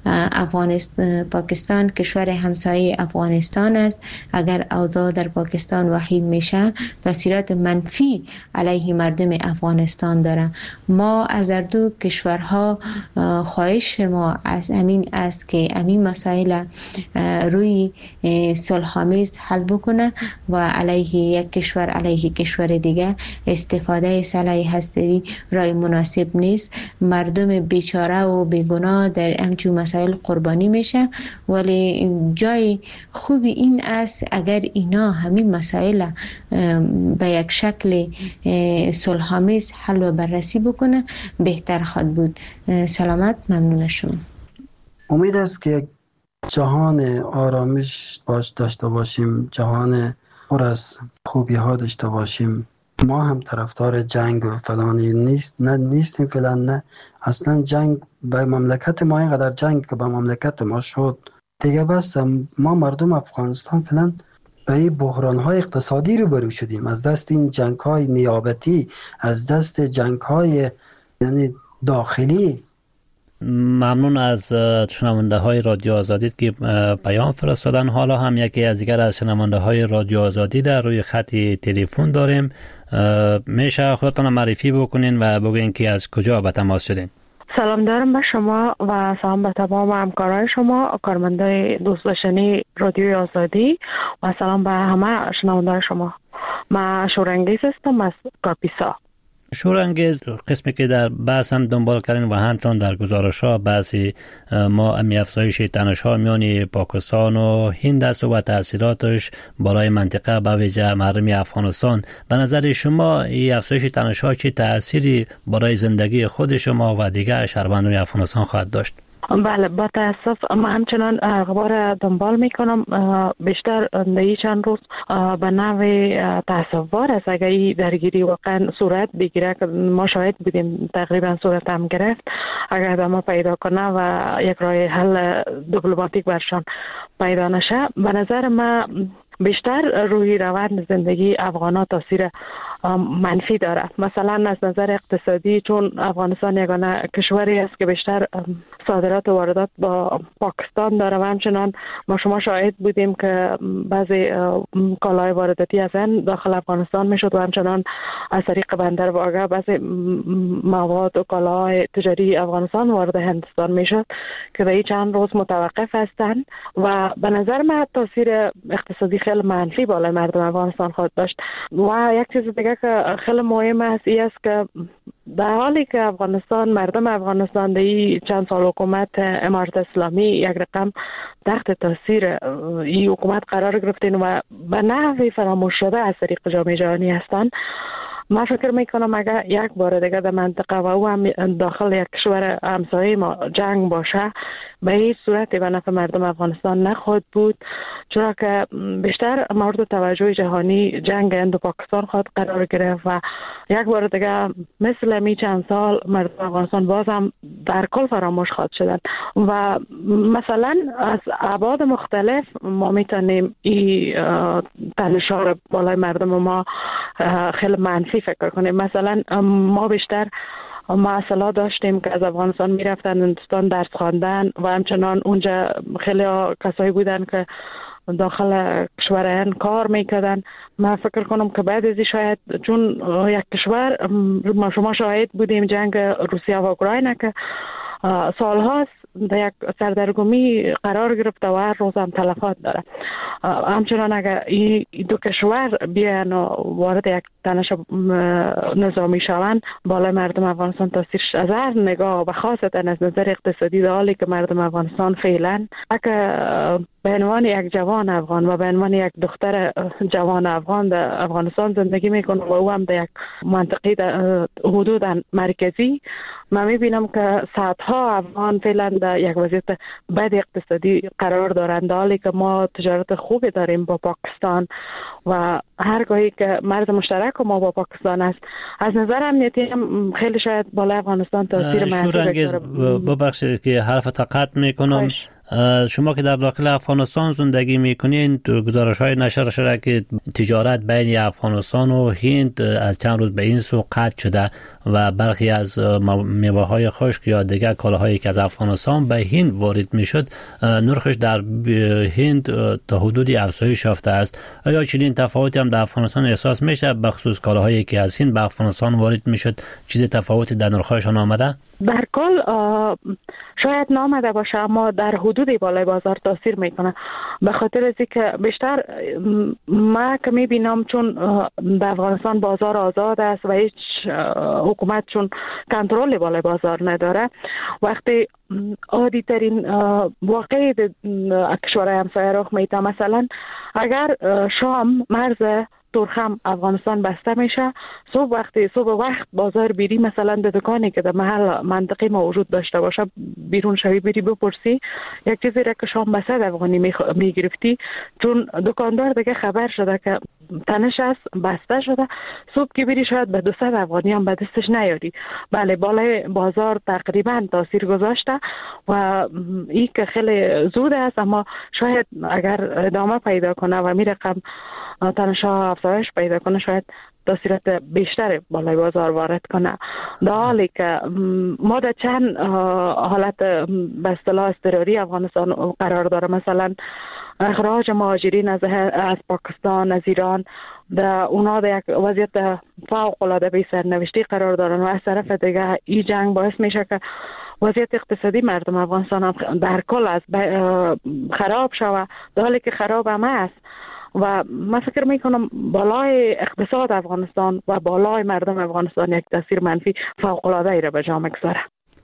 پاکستان کشور همسایه افغانستان است. اگر اوضاع در پاکستان وخیم میشه، تاثیرات منفی علیه مردم افغانستان داره. ما از دو کشورها خواهش ما از همین است که همین مسائل روی صلح‌آمیز حل بکنه و علیه یک کشور علیه کشور دیگه استفاده سلاح هسته‌ای رای مناسب نیست. مردم بیچاره و بیگناه در همچون مسائل قربانی میشه، ولی جای خوبی این است اگر اینا همین مسائل به یک شکل صلح‌آمیز حل و بررسی بکنه، بهتر خواهد بود. سلامت، ممنون شما. امید است که یک جهان آرامش داشته باشیم، جهان پر از خوبی ها داشته باشیم. ما هم طرفدار جنگ و فلانی نیستیم فعلا. نه، اصلا جنگ به مملکت ما، اینقدر جنگ که به مملکت ما شد دیگه بس. ما مردم افغانستان فعلا به این بحران‌های اقتصادی روبرو شدیم، از دست این جنگ‌های نیابتی، از دست جنگ‌های یعنی داخلی. ممنون از شنونده های رادیو آزادی که پیام فرستادن. حالا هم یکی از دیگر از شنونده های رادیو آزادی در روی خط تلفن داریم. میشه خودتون معرفی بکنین و بگین که از کجا به تماس شدین؟ سلام دارم به شما و سلام به تمام همکارای شما، کارمندای دوست داشتنی رادیو آزادی، و سلام به همه شنونده شما. من شورانگیز هستم از کاپیسا. شورانگیز، قسمی که در بحث هم دنبال کردین و همچنان در گزارش ها بحثی ما امی افزایش تنش ها میان پاکستان و هند است و تاثیراتش برای منطقه به ویژه مردم افغانستان. به نظر شما این افزایش تنش ها چه تأثیری برای زندگی خود شما و دیگر شهروندان افغانستان خواهد داشت؟ بله، با تاسف من همچنان اخبار دنبال میکنم. بیشتر در چند روز به نوع تصور است اگر این درگیری واقعا صورت بگیره، که ما شاهد بودیم تقریبا صورت هم گرفت، اگر ادامه پیدا کنه و یک راه حل دیپلماتیک برشان پیدا نشه، به نظر من بیشتر روی روند زندگی افغان‌ها تاثیر منفی داره. مثلا از نظر اقتصادی، چون افغانستان یگانه کشوری است که بیشتر صادرات و واردات با پاکستان داره و همچنان ما شما شاهد بودیم که بعضی کالای وارداتی از هند داخل افغانستان میشد و همچنان از طریق بندر واگه بعضی مواد و کالاهای تجاری افغانستان وارد هندستان میشد که در چند روز متوقف هستند و به نظر من تاثیر اقتصادی خیلی منفی بالای مردم افغانستان خواهد داشت. و یک چیز دیگه که خیلی مهم است این است که در حالی که مردم افغانستان در چند سال حکومت امارت اسلامی یک رقم تحت تاثیر این حکومت قرار گرفتین و به نحوی فراموش شده از طریق جامعه جهانی هستند، من فکر میکنم اگر یک بار دیگه در منطقه و او هم داخل یک کشور همسایه ما جنگ باشه، به هیچ صورتی به نفع مردم افغانستان نخواهد بود، چرا که بیشتر مورد توجه جهانی جنگ هند و پاکستان خواهد قرار گرفت و یک بار دیگه مثل می چند سال مردم افغانستان باز هم در کل فراموش خواهد شدن و مثلا از ابعاد مختلف ما میتونیم این تنش‌ها رو بالای مردم ما خیلی منفی فکر کنیم. مثلا ما بیشتر ما اصلا داشتیم که از افغانستان میرفتن هندوستان درس خواندن و همچنان اونجا خیلی کسایی بودن که داخل کشور کار میکردن. من فکر کنم که بعد از شاید چون یک کشور ما شما شاهد بودیم جنگ روسیه و اوکراین که سال هاست در یک سردرگمی قرار گرفته و هر روز هم تلفات داره. همچنان اگر این دو کشور بیان و وارد یک تنش نظامی شوند بالای مردم افغانستان تاثیرش از هر نگاه و خاصتا از نظر اقتصادی در حالی که مردم افغانستان فعلا اگر به عنوان یک جوان افغان و به عنوان یک دختر جوان افغان در افغانستان زندگی میکنه و او هم در یک منطقه حدود مرکزی، من میبینم که صدها افغان فعلا در یک وضعیت بد اقتصادی قرار دارند، حالی که ما تجارت خوبی داریم با پاکستان و هرگاهی که مرز مشترک ما با پاکستان است از نظر امنیتی هم خیلی شاید بالای افغانستان تاثیر منفی بگذاره. ببخشید که حرفت قطع میکنم. شما که در داخل افغانستان زندگی میکنین، گزارش‌های نشر شده که تجارت بین افغانستان و هند از چند روز به این سو قطع شده و برخی از میوه‌های خشک یا دیگر کالاهایی که از افغانستان به هند وارد میشد نرخش در هند تا حدودی افزایش یافته است. آیا چنین تفاوتی هم در افغانستان احساس میشه به خصوص کالاهایی که از هند به افغانستان وارد میشد؟ چیز تفاوتی در نرخ‌هاشون آمده؟ در کل شاید نامده باشه اما در حدود بالای بازار تاثیر میکنه، به خاطر از اینکه بیشتر ما که میبینم چون در افغانستان بازار آزاد است و هیچ حکومت چون کنترل بالای بازار نداره، وقتی عادی ترین واقعی کشورهای همسایه رخ میده، مثلا اگر شام مرز ترخم افغانستان بسته میشه، صبح وقت بازار بیری مثلا به دکانی که در محل منطقه موجود داشته باشه بیرون شوی بری بپرسی یک چیزی را که شام بسته افغانی میگرفتی، چون دکاندار دیگه خبر شده که تنش است بسته شده، صبح که بری شاید به 200 افغانی هم به دستش نیاری. بله بالای بازار تقریبا تاثیر گذاشته و این که خیلی زود است، اما شاید اگر ادامه پیدا کنه و می رقم تنش‌ها افزایش پیدا کنه شاید تاثیرات بیشتر بالای بازار وارد کنه، در حالی که ما در چند حالت به اصطلاح اضطراری افغانستان قرار داره، مثلا اخراج مهاجرین از پاکستان، از ایران، در اونا در یک وضعیت فوق العاده بی سرنوشتی قرار دارن و از طرف دیگه این جنگ باعث میشه که وضعیت اقتصادی مردم افغانستان هم در کل از خراب شود، در حالی که خراب هم است و من فکر میکنم بالای اقتصاد افغانستان و بالای مردم افغانستان یک تاثیر منفی فوق العاده ای را به جا میگذاره.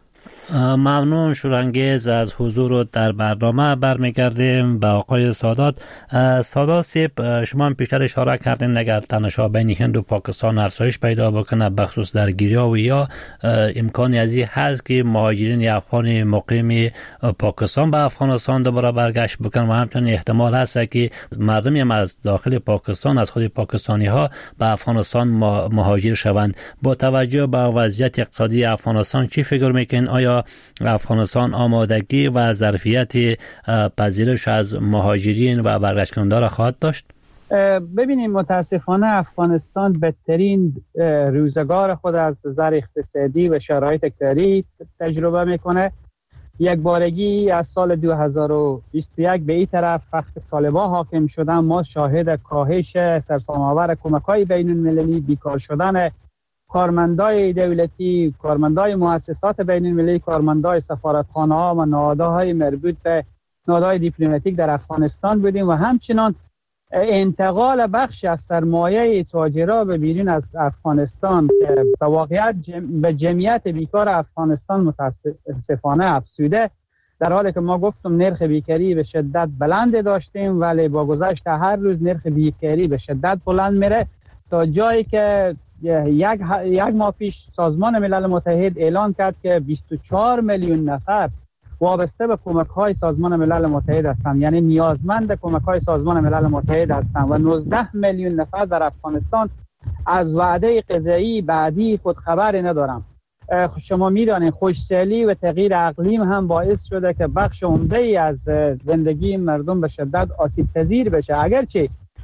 ممنون شورانگیز از حضور در برنامه. برمیگردیم به آقای سادات. سادات صاحب، شما هم پیشتر اشاره کردین اگر تنش‌ها بین هند و پاکستان افزایش پیدا بکنه بخصوص درگیری‌ها و یا امکانی از این هست که مهاجرین افغان مقیم پاکستان به افغانستان دوباره برگشت بکنن و همچنین احتمال هست که مردمی هم از داخل پاکستان از خود پاکستانی‌ها به افغانستان مهاجر شوند. با توجه به وضعیت اقتصادی افغانستان چی فکر میکنین؟ آیا افغانستان آمادگی و ظرفیت پذیرش از مهاجرین و برگشتگاندار خواهد داشت؟ ببینیم متاسفانه افغانستان بدترین روزگار خود از نظر اقتصادی و شرایط کاری تجربه میکنه. یک بارگی از سال 2021 به این طرف وقتی طالبان حاکم شدن ما شاهد کاهش سرسام‌آور کمک‌های بین‌المللی، بیکار شدن کارمندای دولتی، کارمندای مؤسسات بین‌المللی، کارمندای سفارتخانه‌ها و نهادهای مربوط به نهادهای دیپلماتیک در افغانستان بودیم و همچنان انتقال بخشی از سرمایه تاجرها به بیرون از افغانستان که به واقعیت به جمعیت بیکار افغانستان متاسفانه افزوده، در حالی که ما گفتم نرخ بیکاری به شدت بلند داشتیم ولی با گذشت هر روز نرخ بیکاری به شدت بلند میره تا جایی که یک ماه پیش سازمان ملل متحد اعلان کرد که 24 میلیون نفر وابسته به کمک‌های سازمان ملل متحد هستند، یعنی نیازمند کمک‌های سازمان ملل متحد هستند و 19 میلیون نفر در افغانستان از وعده غذایی بعدی خود خبری ندارند. شما می‌دانید خشکسالی و تغییر اقلیم هم باعث شده که بخش عمده‌ای از زندگی مردم به شدت آسیب پذیر بشه. اگرچه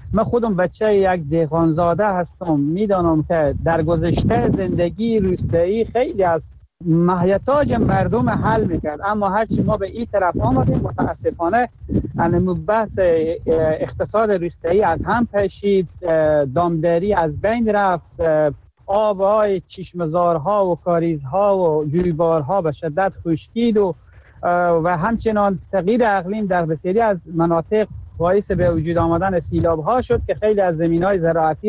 من خودم بچه یک دهقانزاده هستم، میدانم که در گذشته زندگی روستایی خیلی از محیطاج مردم حل میکرد، اما هرچی ما به این طرف آمدیم متاسفانه بحث اقتصاد روستایی از هم پاشید، دامداری از بین رفت، آبهای چشمزارها و کاریزها و جویبارها به شدت خشکید و همچنان تغییر اقلیم در بسیاری از مناطق باعث به وجود آمدن سیلاب‌ها شد که خیلی از زمین‌های زراعتی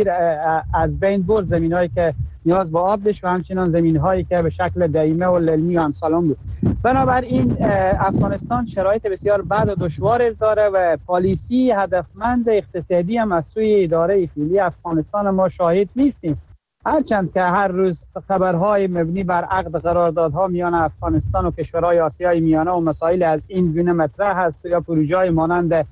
از بین برد، زمین‌هایی که نیاز به آب داشت و همچنان زمین‌هایی که به شکل دیمه و للمی و امثالون بود. بنابراین افغانستان شرایط بسیار بد و دشوار داره و پالیسی هدفمند اقتصادی هم از سوی اداره فعلی افغانستان ما شاهد نیستیم. هرچند که هر روز خبرهای مبنی بر عقد قراردادها میان افغانستان و کشورهای آسیای میانه و مسائل از این گونه مطرح هست یا پروژه‌های مانند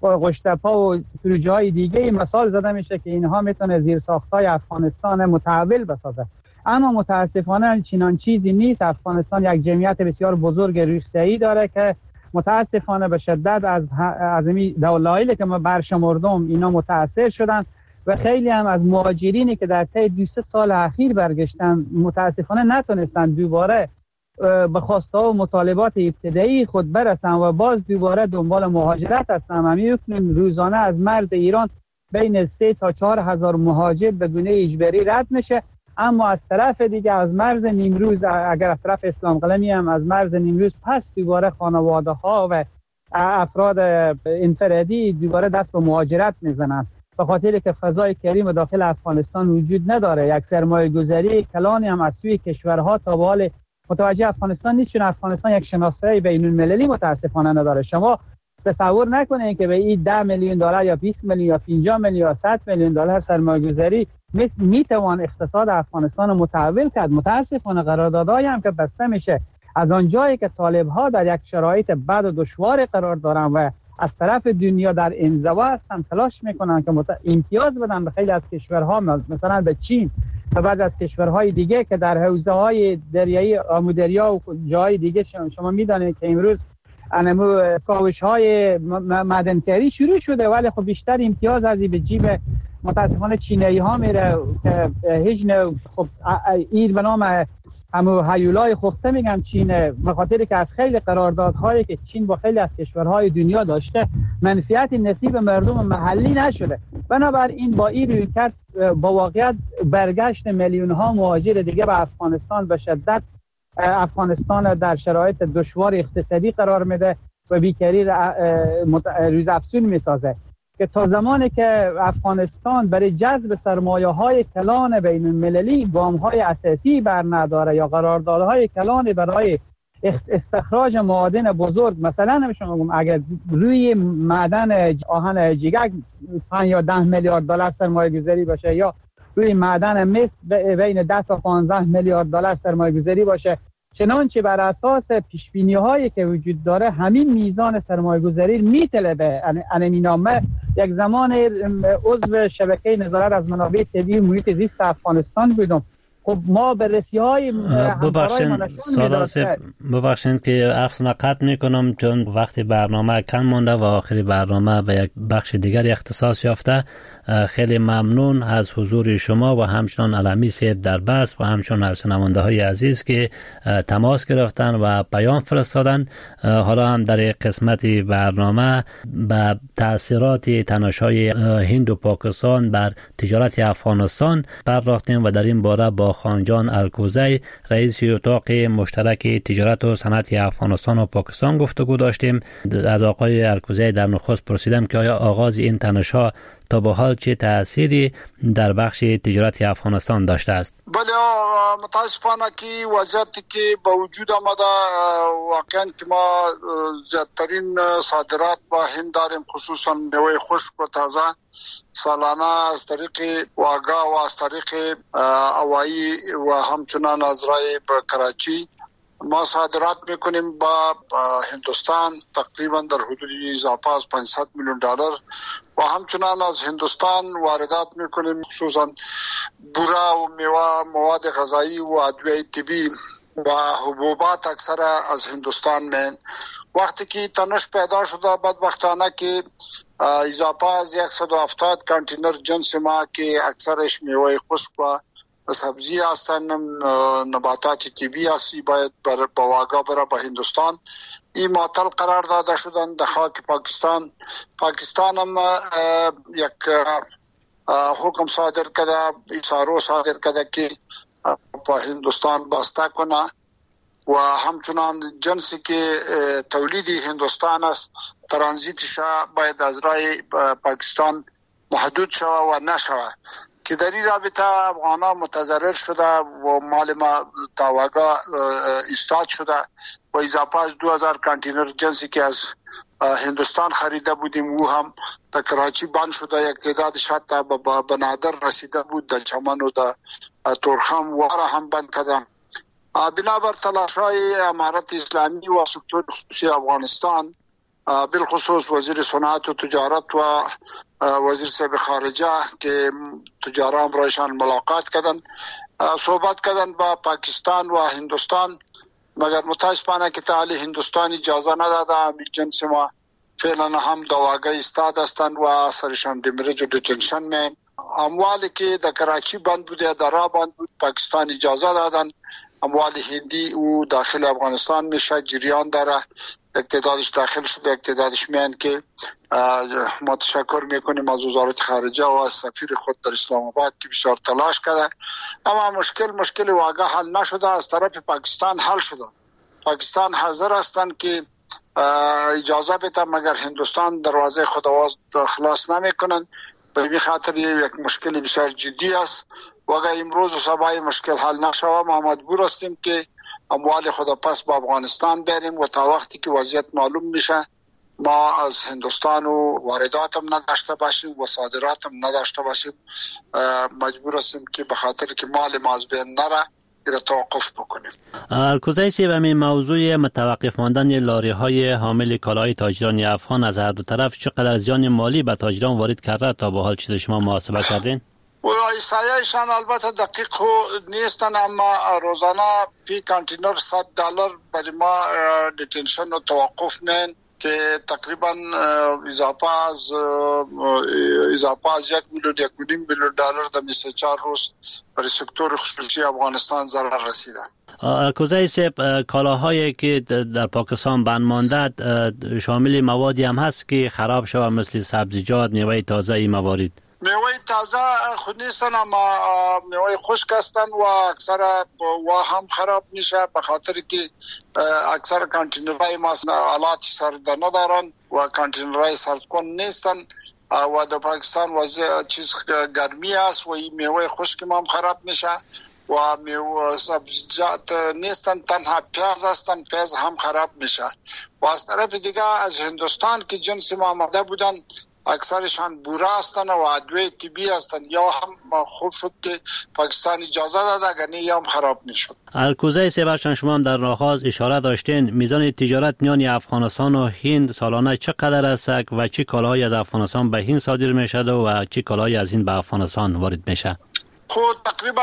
قشتپا و پروژه‌های دیگه مثال زده میشه که اینها میتونه زیرساخت‌های افغانستان متحول بسازه، اما متاسفانه چنان چیزی نیست. افغانستان یک جمعیت بسیار بزرگ روستایی داره که متاسفانه به شدت از این دلایلی که ما برشمردم اینا متاثر شدن و خیلی هم از مهاجرینی که در طی 2-3 سال اخیر برگشتن متاسفانه نتونستن دوباره به خواسته‌ها و مطالبات ابتدایی خود برسن و باز دوباره دنبال مهاجرت هستن. ما می‌بینیم روزانه از مرز ایران بین 3 تا 4 هزار مهاجر به گونه اجباری رد میشه، اما از طرف دیگه از مرز نیمروز، اگر از طرف اسلام قلمی هم از مرز نیمروز پس دوباره خانواده‌ها و افراد انفرادی دوباره دست به مهاجرت میزنن، به خاطر که فضای کریم داخل افغانستان وجود نداره. یک سرمایه‌گذاری کلانی هم از سوی کشورها تا به حال متوجه افغانستان نیست، چون افغانستان یک شناسایی بین‌المللی متاسفانه نداره. شما تصور نکنید که به این 10 میلیون دلار یا 20 میلیون یا 50 میلیون یا 100 میلیون دلار سرمایه‌گذاری میتوان اقتصاد افغانستان متحول کرد. متاسفانه قراردادهایی هم که بسته میشه از آنجایی که طالب‌ها در یک شرایط بد و دشوار قرار دارن و از طرف دنیا در انزوا هستن، تلاش میکنن که امتیاز بدن به خیلی از کشورها، مثلا به چین و بعض از کشورهای دیگه که در حوزه‌های دریایی آمودریا و جای دیگه شما میدانید که امروز کاوش‌های معدن‌کاری شروع شده، ولی خب بیشتر امتیاز از به جیب متاسفانه چینی‌ها میره که هیچ خب این به نام همو هیولای خفته میگن چین، به خاطر که از خیلی قراردادهایی که چین با خیلی از کشورهای دنیا داشته منفعت نصیب مردم محلی نشده. بنابراین با این رویکرد با واقعیت برگشت میلیون ها مهاجر دیگه به افغانستان به شدت افغانستان در شرایط دشوار اقتصادی قرار میده و بیکاری روزافزون میسازه که تا زمانی که افغانستان برای جذب سرمایه‌های کلان بین المللی گام‌های اساسی بر نداره یا قراردادهای کلان برای استخراج معادن بزرگ، مثلا نمیشم بگم اگر روی معدن آهن جیگک 5 یا 10 میلیارد دلار سرمایه گذاری باشه یا روی معدن مس بین 10 تا 15 میلیارد دلار سرمایه گذاری باشه، چنانچه بر اساس پیشبینی هایی که وجود داره همین میزان سرمایه گذاری میطلبه. این نامه یک زمان عضو شبکه نظارت از منابع طبیعی محیط زیست افغانستان بودم. خب ما بررسی های ببخشید که حرف قطع میکنم چون وقتی برنامه کم مونده و آخری برنامه به یک بخش دیگر اختصاص یافته. خیلی ممنون از حضور شما و همچنان علمی سید در بس و همچنان از شنونده های عزیز که تماس گرفتن و پیام فرستادن. حالا هم در قسمت برنامه به تاثیرات تنش‌های هند و پاکستان بر تجارت افغانستان پرداختیم و در این باره با خانجان الکوزی رئیس اتاق مشترک تجارت و صنعت افغانستان و پاکستان گفتگو داشتیم. از آقای الکوزی در نخست پرسیدم که آیا آغاز این تنش‌ها تا به حال چه تأثیری در بخش تجارت افغانستان داشته است؟ بله، متاسفانه که وضعیتی که با وجود آمده واقعا که ما زیادترین صادرات با هند داریم، خصوصا میوه خشک و تازه سالانه از طریق واگا و از طریق هوایی و همچنان از راه به کراچی ما صادرات میکنیم با هندوستان تقریبا در حدود اضافه از 500 میلیون دلار و همچنان از هندوستان واردات میکنیم، خصوصا بورا و میوه، مواد غذایی و ادویه طبی و حبوبات اکثر از هندوستان. من وقتی که تنش پیدا شده بدبختانه که اضافه از 170 کانتینر جنس ما که اکثرش میوه خشک و سبزی هستند، نباتات طبیعی هستی باید با واگا بره به هندوستان. این معطل قرار داده شدن در خاک پاکستان. پاکستان هم یک حکم صادر کرده، ایسارو صادر کرده که با هندوستان بسته کنه و همچنان جنسی که تولیدی هندوستان است ترانزیتش باید از راه پاکستان محدود شود و نشود که در این رابطه افغانان متضرر شده و مال ما تاواگا استاد شده و اضافه از 2000 کانتینر جنسی که از هندوستان خریده بودیم و هم در کراچی بند شده، یک تعدادش حتی به بنادر رسیده بود، در چمن و در تورخم واره هم بند کردن. بنابر تلاش‌های امارت اسلامی و سکتور خصوصی افغانستان، بالخصوص وزیر صنعت و تجارت و وزیر صاحب خارجه که تجاران رایشان ملاقات کردن، صحبت کردن با پاکستان و هندوستان، مگر متاسفانه که تعالی هندوستان اجازه نداده. همین جنس ما فعلا هم دواگاه استاد هستند و سرشان دمرج و دیتنشن مین. اموالی که در کراچی بند بوده، در راه بند بود، پاکستان اجازه دادن. اموال هندی او داخل افغانستان میشه، جریان داره، اقتدارش داخل شده، اقتدارش میان که ما تشکر میکنیم از وزارت خارجه و از سفیر خود در اسلام آباد که بسیار تلاش کرده، اما مشکل واقع حل نشده. از طرف پاکستان حل شده. پاکستان حاضر هستند که اجازه بده، مگر هندوستان دروازه خود خلاص نمیکنن. به این خاطر یک مشکل بسیار جدی است و اگر امروز و صبح مشکل حل نشود ما مجبور هستیم که اموال خود پس با افغانستان بریم و تا وقتی که وضعیت معلوم میشه ما از هندوستان و واردات هم نداشته باشیم و صادرات هم نداشته باشیم، مجبور هستیم که به خاطر که مال ما از بین نره را توقف بکنیم. الکوزی سی و می موضوع متوقف ماندن لاری های حامل کالای تاجران افغان از هر دو طرف چقدر زیان مالی به تاجران وارد کرده تا به حال چیز شما محاسبه کردین؟ و ایسایشان البته دقیق نیستن، اما روزانه پی کانتینر $100 برای ما دیتنشن و توقف مین که تقریبا اضافه از $1 میلیون در 24 روز برای سکتور خصوصی افغانستان ضرر رسیده. الکوزی سیب، کالاهایی که در پاکستان بند مانده شامل موادی هم هست که خراب شود، مثل سبزیجات، میوه تازه، این موارد؟ میوه تازه خود نیستن، اما میوه خشک هستن و اکثر هم خراب میشه به خاطر که اکثر کانتینرهای ما آلات سرد ندارن و کانتینرهای سردکن نیستن و در پاکستان وضع چیز گرمی است و این میوه خشک ما هم خراب میشه و میوه سبزیجات نیستن، تنها پیاز هستن، پیاز هم خراب میشه. و از طرف دیگه از هندوستان که جنس ما آمده بودن اکثرشان بوره هستن و ادویه طبیعی هستن، یا هم خوب شد که پاکستان اجازه داد، اگر نه یا هم خراب میشد. الکوزی سیبرچان، شما هم در آغاز اشاره داشتین میزان تجارت میان افغانستان و هند سالانه چقدر است و چه کالاهایی از افغانستان به هند صادر میشد و چه کالاهایی از هند به افغانستان وارد میشه؟ خود تقریبا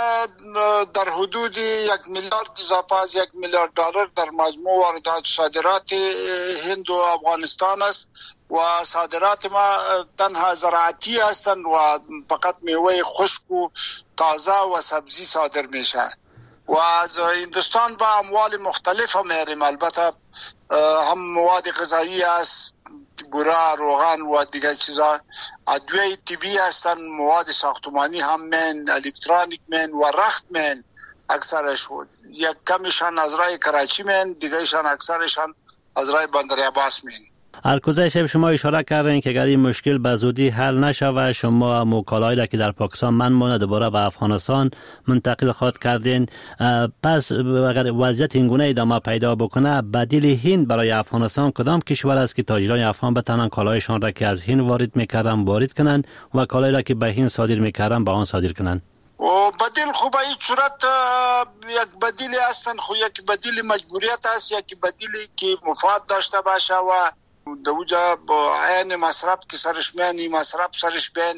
در حدود 1 میلیارد اضافه از $1 میلیارد در مجموع واردات صادرات هند و افغانستان است و صادرات ما تنها زراعتی هستند و فقط میوه خشک و تازه و سبزی صادر میشه و از هندوستان با اموال مختلف هم میاریم. البته هم مواد غذایی است، بوره، روغن و دیگر چیزا، ادویه طبیعی هستند، مواد ساختمانی هم من، الکترونیک من و رخت من اکثرش. یک کمشان از راه کراچی من، دیگرشان اکثرشان از راه بندر عباس من. الکوزی شب، شما اشاره کردین که اگر این مشکل به زودی حل نشود شما موکلایی که در پاکستان من مانده دوباره به افغانستان منتقل خواهد کردین. پس اگر وضعیت اینگونه ادامه پیدا بکنه بدیل هند برای افغانستان کدام کشور است که تاجران افغان بتوانند کالایشان را که از هند وارد میکردن وارد کنن و کالایی را که به هند صادر میکردن به آن صادر کنن؟ و بدیل خوبه این صورت یک بدیلی هستن، خو یک بدیل مجبوریت است، یک بدیلی که مفاد داشته باشه و دوجا با عین مصرف که سرش میانی مصرف سرش بین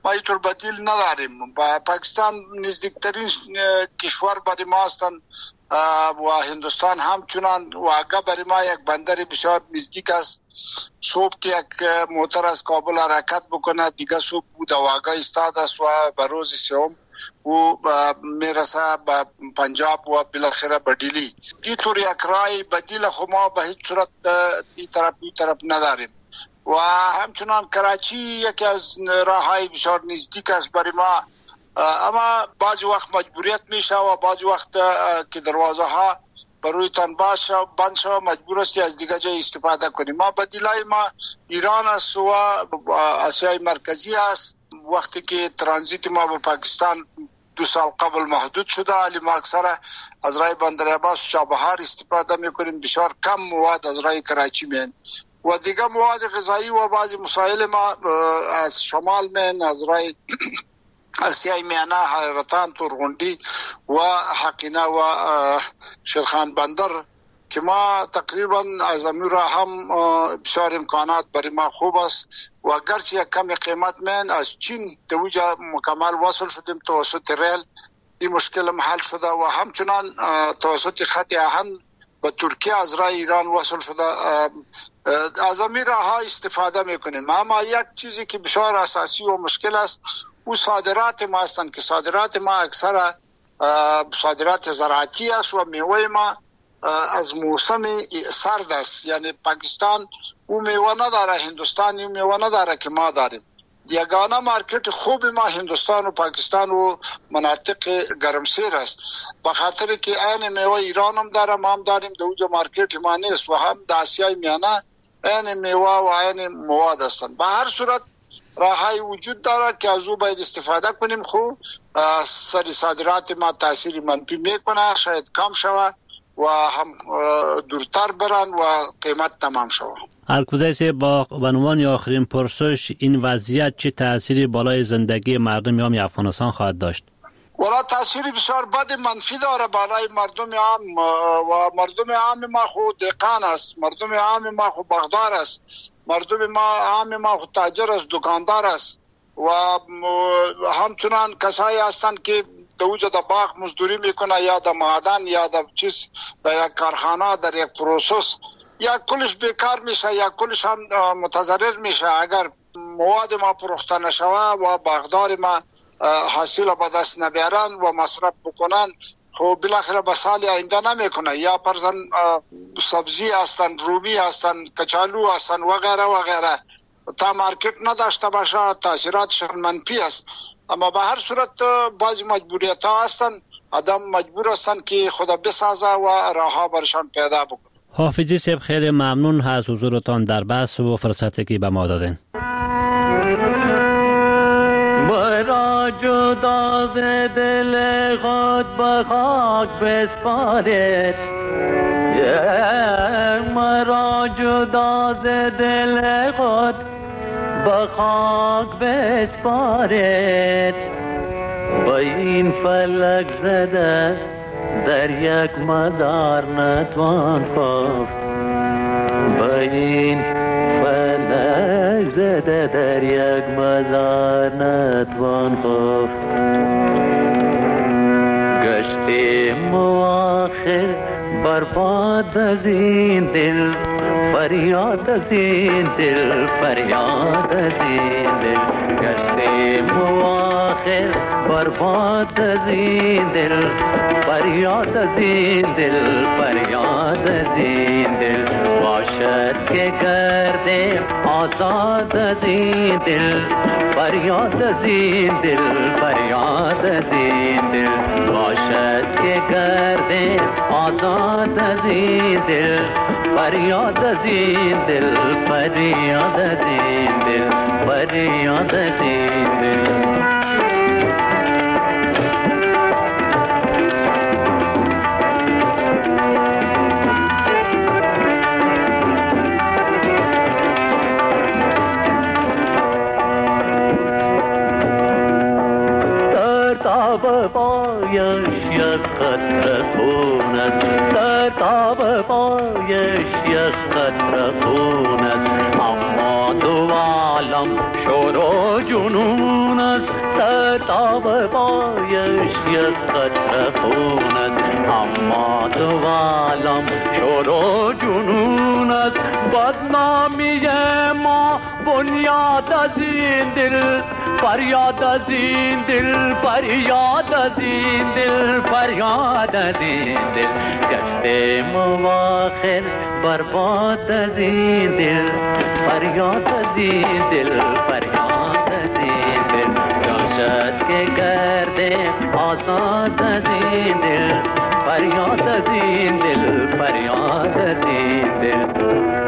ما اینطور بدیل نداریم. با پاکستان نزدیکترین کشور برای ما هستند و هندوستان همچنان و اگر برای ما یک بندر بسیار نزدیک است. صبح که یک موتر از کابل حرکت بکنه دیگه صبح بود واقع استاد است و به روز سوم و میرسه به پنجاب و بالاخره به دلی. اینطور یک راه بدیل خو ما به هیچ صورت این طرف نداریم. و همچنان کراچی یکی از راههای بسیار نزدیک است برای ما، اما بعضی وقت مجبوریت میشه و بعضی وقت که دروازه ها بروی تان بند شو مجبور استی از دیگه جای استفاده کنیم. ما بدیلای ما ایران است و آسیای مرکزی است. وقتی که ترانزیت ما به پاکستان 2 سال قبل محدود شده، ولی ما اکثر از رای بندر عباس و چابهار استفاده میکنیم. بسیار کم مواد از رای کراچی مین و دیگه مواد غذایی و بعضی مسائل ما از شمال مین، از رای آسیای میانه، حیرتان، تورغندی و حقینه و شیرخان بندر که ما تقریبا از امیر هم بسیار امکانات برای ما خوب است و گرچه یک کم قیمت من از چین دوجا مکمل وصل شدیم توسط ریل. این مشکل حل شده و همچنان توسط خط آهن به ترکیه از راه ایران وصل شده. از امیر ها استفاده میکنیم. اما یک چیزی که بسیار اساسی و مشکل است او صادرات ما هستند که صادرات ما اکثر صادرات زراعتی است و میوه ما از موسم سرد است. یعنی پاکستان او میوه نداره، هندوستان او میوه نداره که ما داریم. یگانه مارکت خوب ما هندوستان و پاکستان و مناطق گرمسیر است، بخاطر که این میوه ایران هم داره، ما هم داریم. دوجا مارکت ما نیست و هم در آسیای میانه این میوه و این مواد هستند. به هر صورت راهی وجود داره که از او باید استفاده کنیم. خوب سر صادرات ما تاثیر منفی میکنه، شاید کم شود و هم دورتر برن و قیمت تمام شود. الکوزی با عنوان آخرین پرسش، این وضعیت چه تأثیری بالای زندگی مردم عام افغانستان خواهد داشت؟ ولی تأثیر بسیار بد منفی داره بالای مردم عام و مردم عام ما خود دهقان است، مردم عام ما خود باغدار است، مردم ما عام ما خود تاجر است، دکاندار است و همچنان کسایی هستند که دوجا در باغ مزدوری میکنه یا در معدن یا در چیز در یک کارخانه در یک پروسس، یا کلش بیکار میشه یا کلش هم متضرر میشه اگر مواد ما فروخته نشوه و باغدار ما حاصل به دست نبیارن و مصرف بکنن. خب بالاخره به سال آینده نمیکنه. یا پرزن سبزی هستن، رومی هستن، کچالو هستن و غیره و غیره، تا مارکت نداشته باشه تاثیراتشون منفی است. اما به هر صورت بعضی مجبوریت ها هستن، آدم مجبور هستن که خدا بسازه و راه ها برشان پیدا بکنه. حافظی صاحب خیلی ممنون از حضورتان در بحث و فرصتی که به ما دادین. برا جدا ز دل خود به خاک بسپارید، مرا جدا ز دل خود به خاک بسپارید، با این فلک زده در یک مزار نتوان خفت، با این فلک زده در یک مزار نتوان خفت. گشتیم آخر برباد از این دل، فریاد از این دل، فریاد از این دل. گشتیم آخر برباد از این دل، فریاد از این دل، فریاد از این دل. باشد که گردیم آزاد از این دل، فریاد از این دل، فریاد از این دل. باشد که گردیم آزاد از این دل، فریاد از این دل، فریاد از این دل، فریاد از این دل. پایش یک قطره خون است، سرتاب پایش یک قطره خون است، اما دو عالم شور و جنون است. ستاب بایش یک قطره خون است، اما تو عالم شور و جنون است. بدنامی ما بنیاد از این دل، فریاد از این دل، فریاد از این دل، فریاد از این دل. گشتیم و آخر برباد از این دل، فریاد از این دل، فریاد از این دل. جاشد که گردیم آزاد از این دل، فریاد از این دل، فریاد از این دل.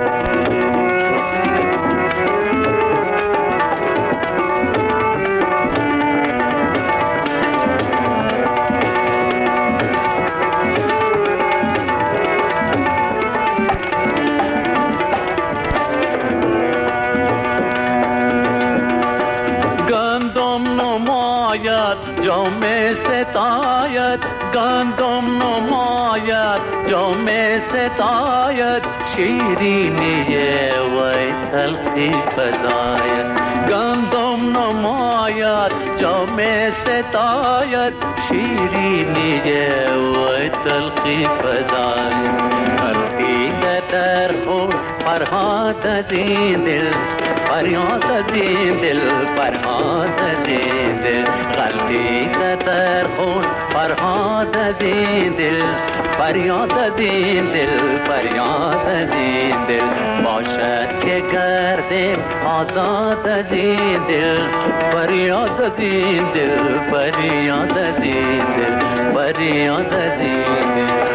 جام ستایت گندم نماید، جام ستایت شیرینی وی تلخی فزاید. گندم نماید جام ستایت شیرینی وی تلخی فزاید. تلخی در خون فرهاد از این دل، فریاد از این دل، فریاد از این دل. غلطی در خون فرهاد از این دل، فریاد از این دل، فریاد از این دل. باشد که گردیم آزاد از این دل، فریاد از این دل، فریاد از این دل، فریاد از این دل.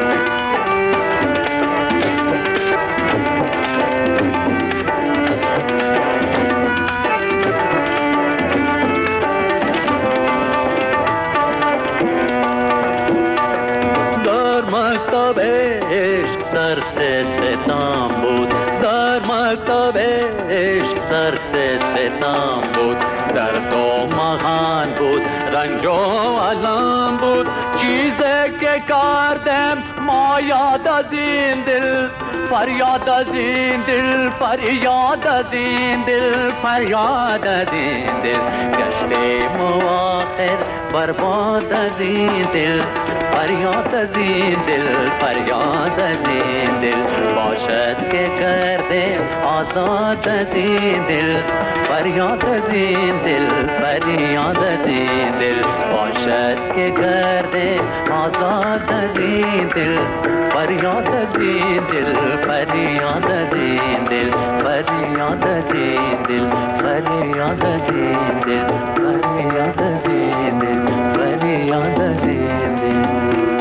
مکتب عشق درس ستم بود، در مکتب عشق درس ستم بود. در تو مهان بود رنج و علم بود، چیزی که کردم ما یاد از این دل، فریاد از این دل، فریاد از این دل، فریاد از این دل. گشتیم و آخر برباد از این دل، فریاد از این دل، فریاد از این دل. باشد که کردیم آزاد از این دل، فریاد از این دل، فریاد از این دل. باشد که کردیم آزاد از این دل، فریاد از این دل، فریاد از این دل، فریاد از این دل، فریاد از این دل، فریاد از این دل، فریاد از این دل.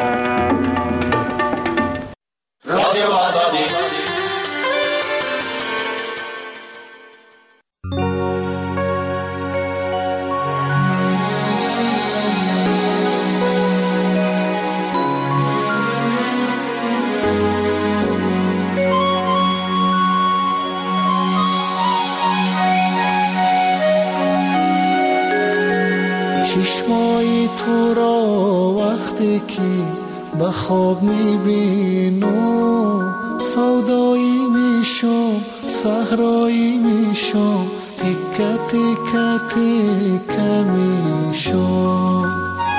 رادیو آزادی چشمای تو را وقتی که به خواب میبینم، سودایی میشم، صحرایی میشم، تیکه تیکه تیکه میشم.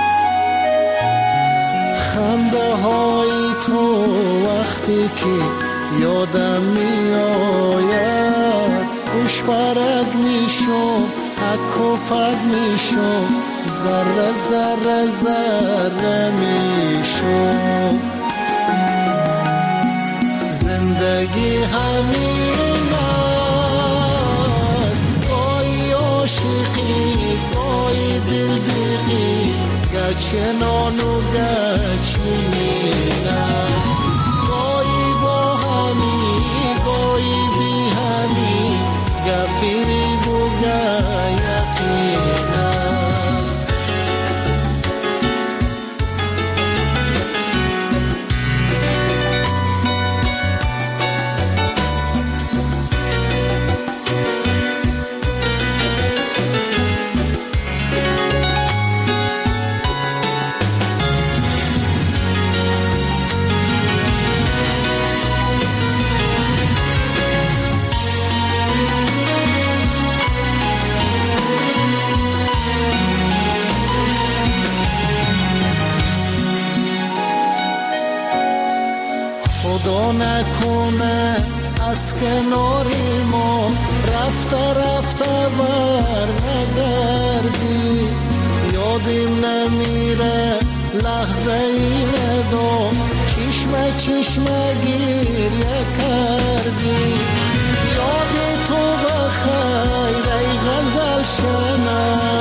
خنده های تو وقتی که یادم میآید، خوش برگ میشم، حک و پک میشم، ذره ذره ذره میشم. زندگی همین است، گاهی عاشقی، گاهی دلدیقی، گچه نان و گچین است. گاهی با همی، گاهی بی همی، گفیری بوگه یقین است. خدا نکنه از کناری ما رفته بر نگردی، یادیم نمیره لحظه ای مدام چشمه گریه کردی. یاد تو بخیر ای غزل شنم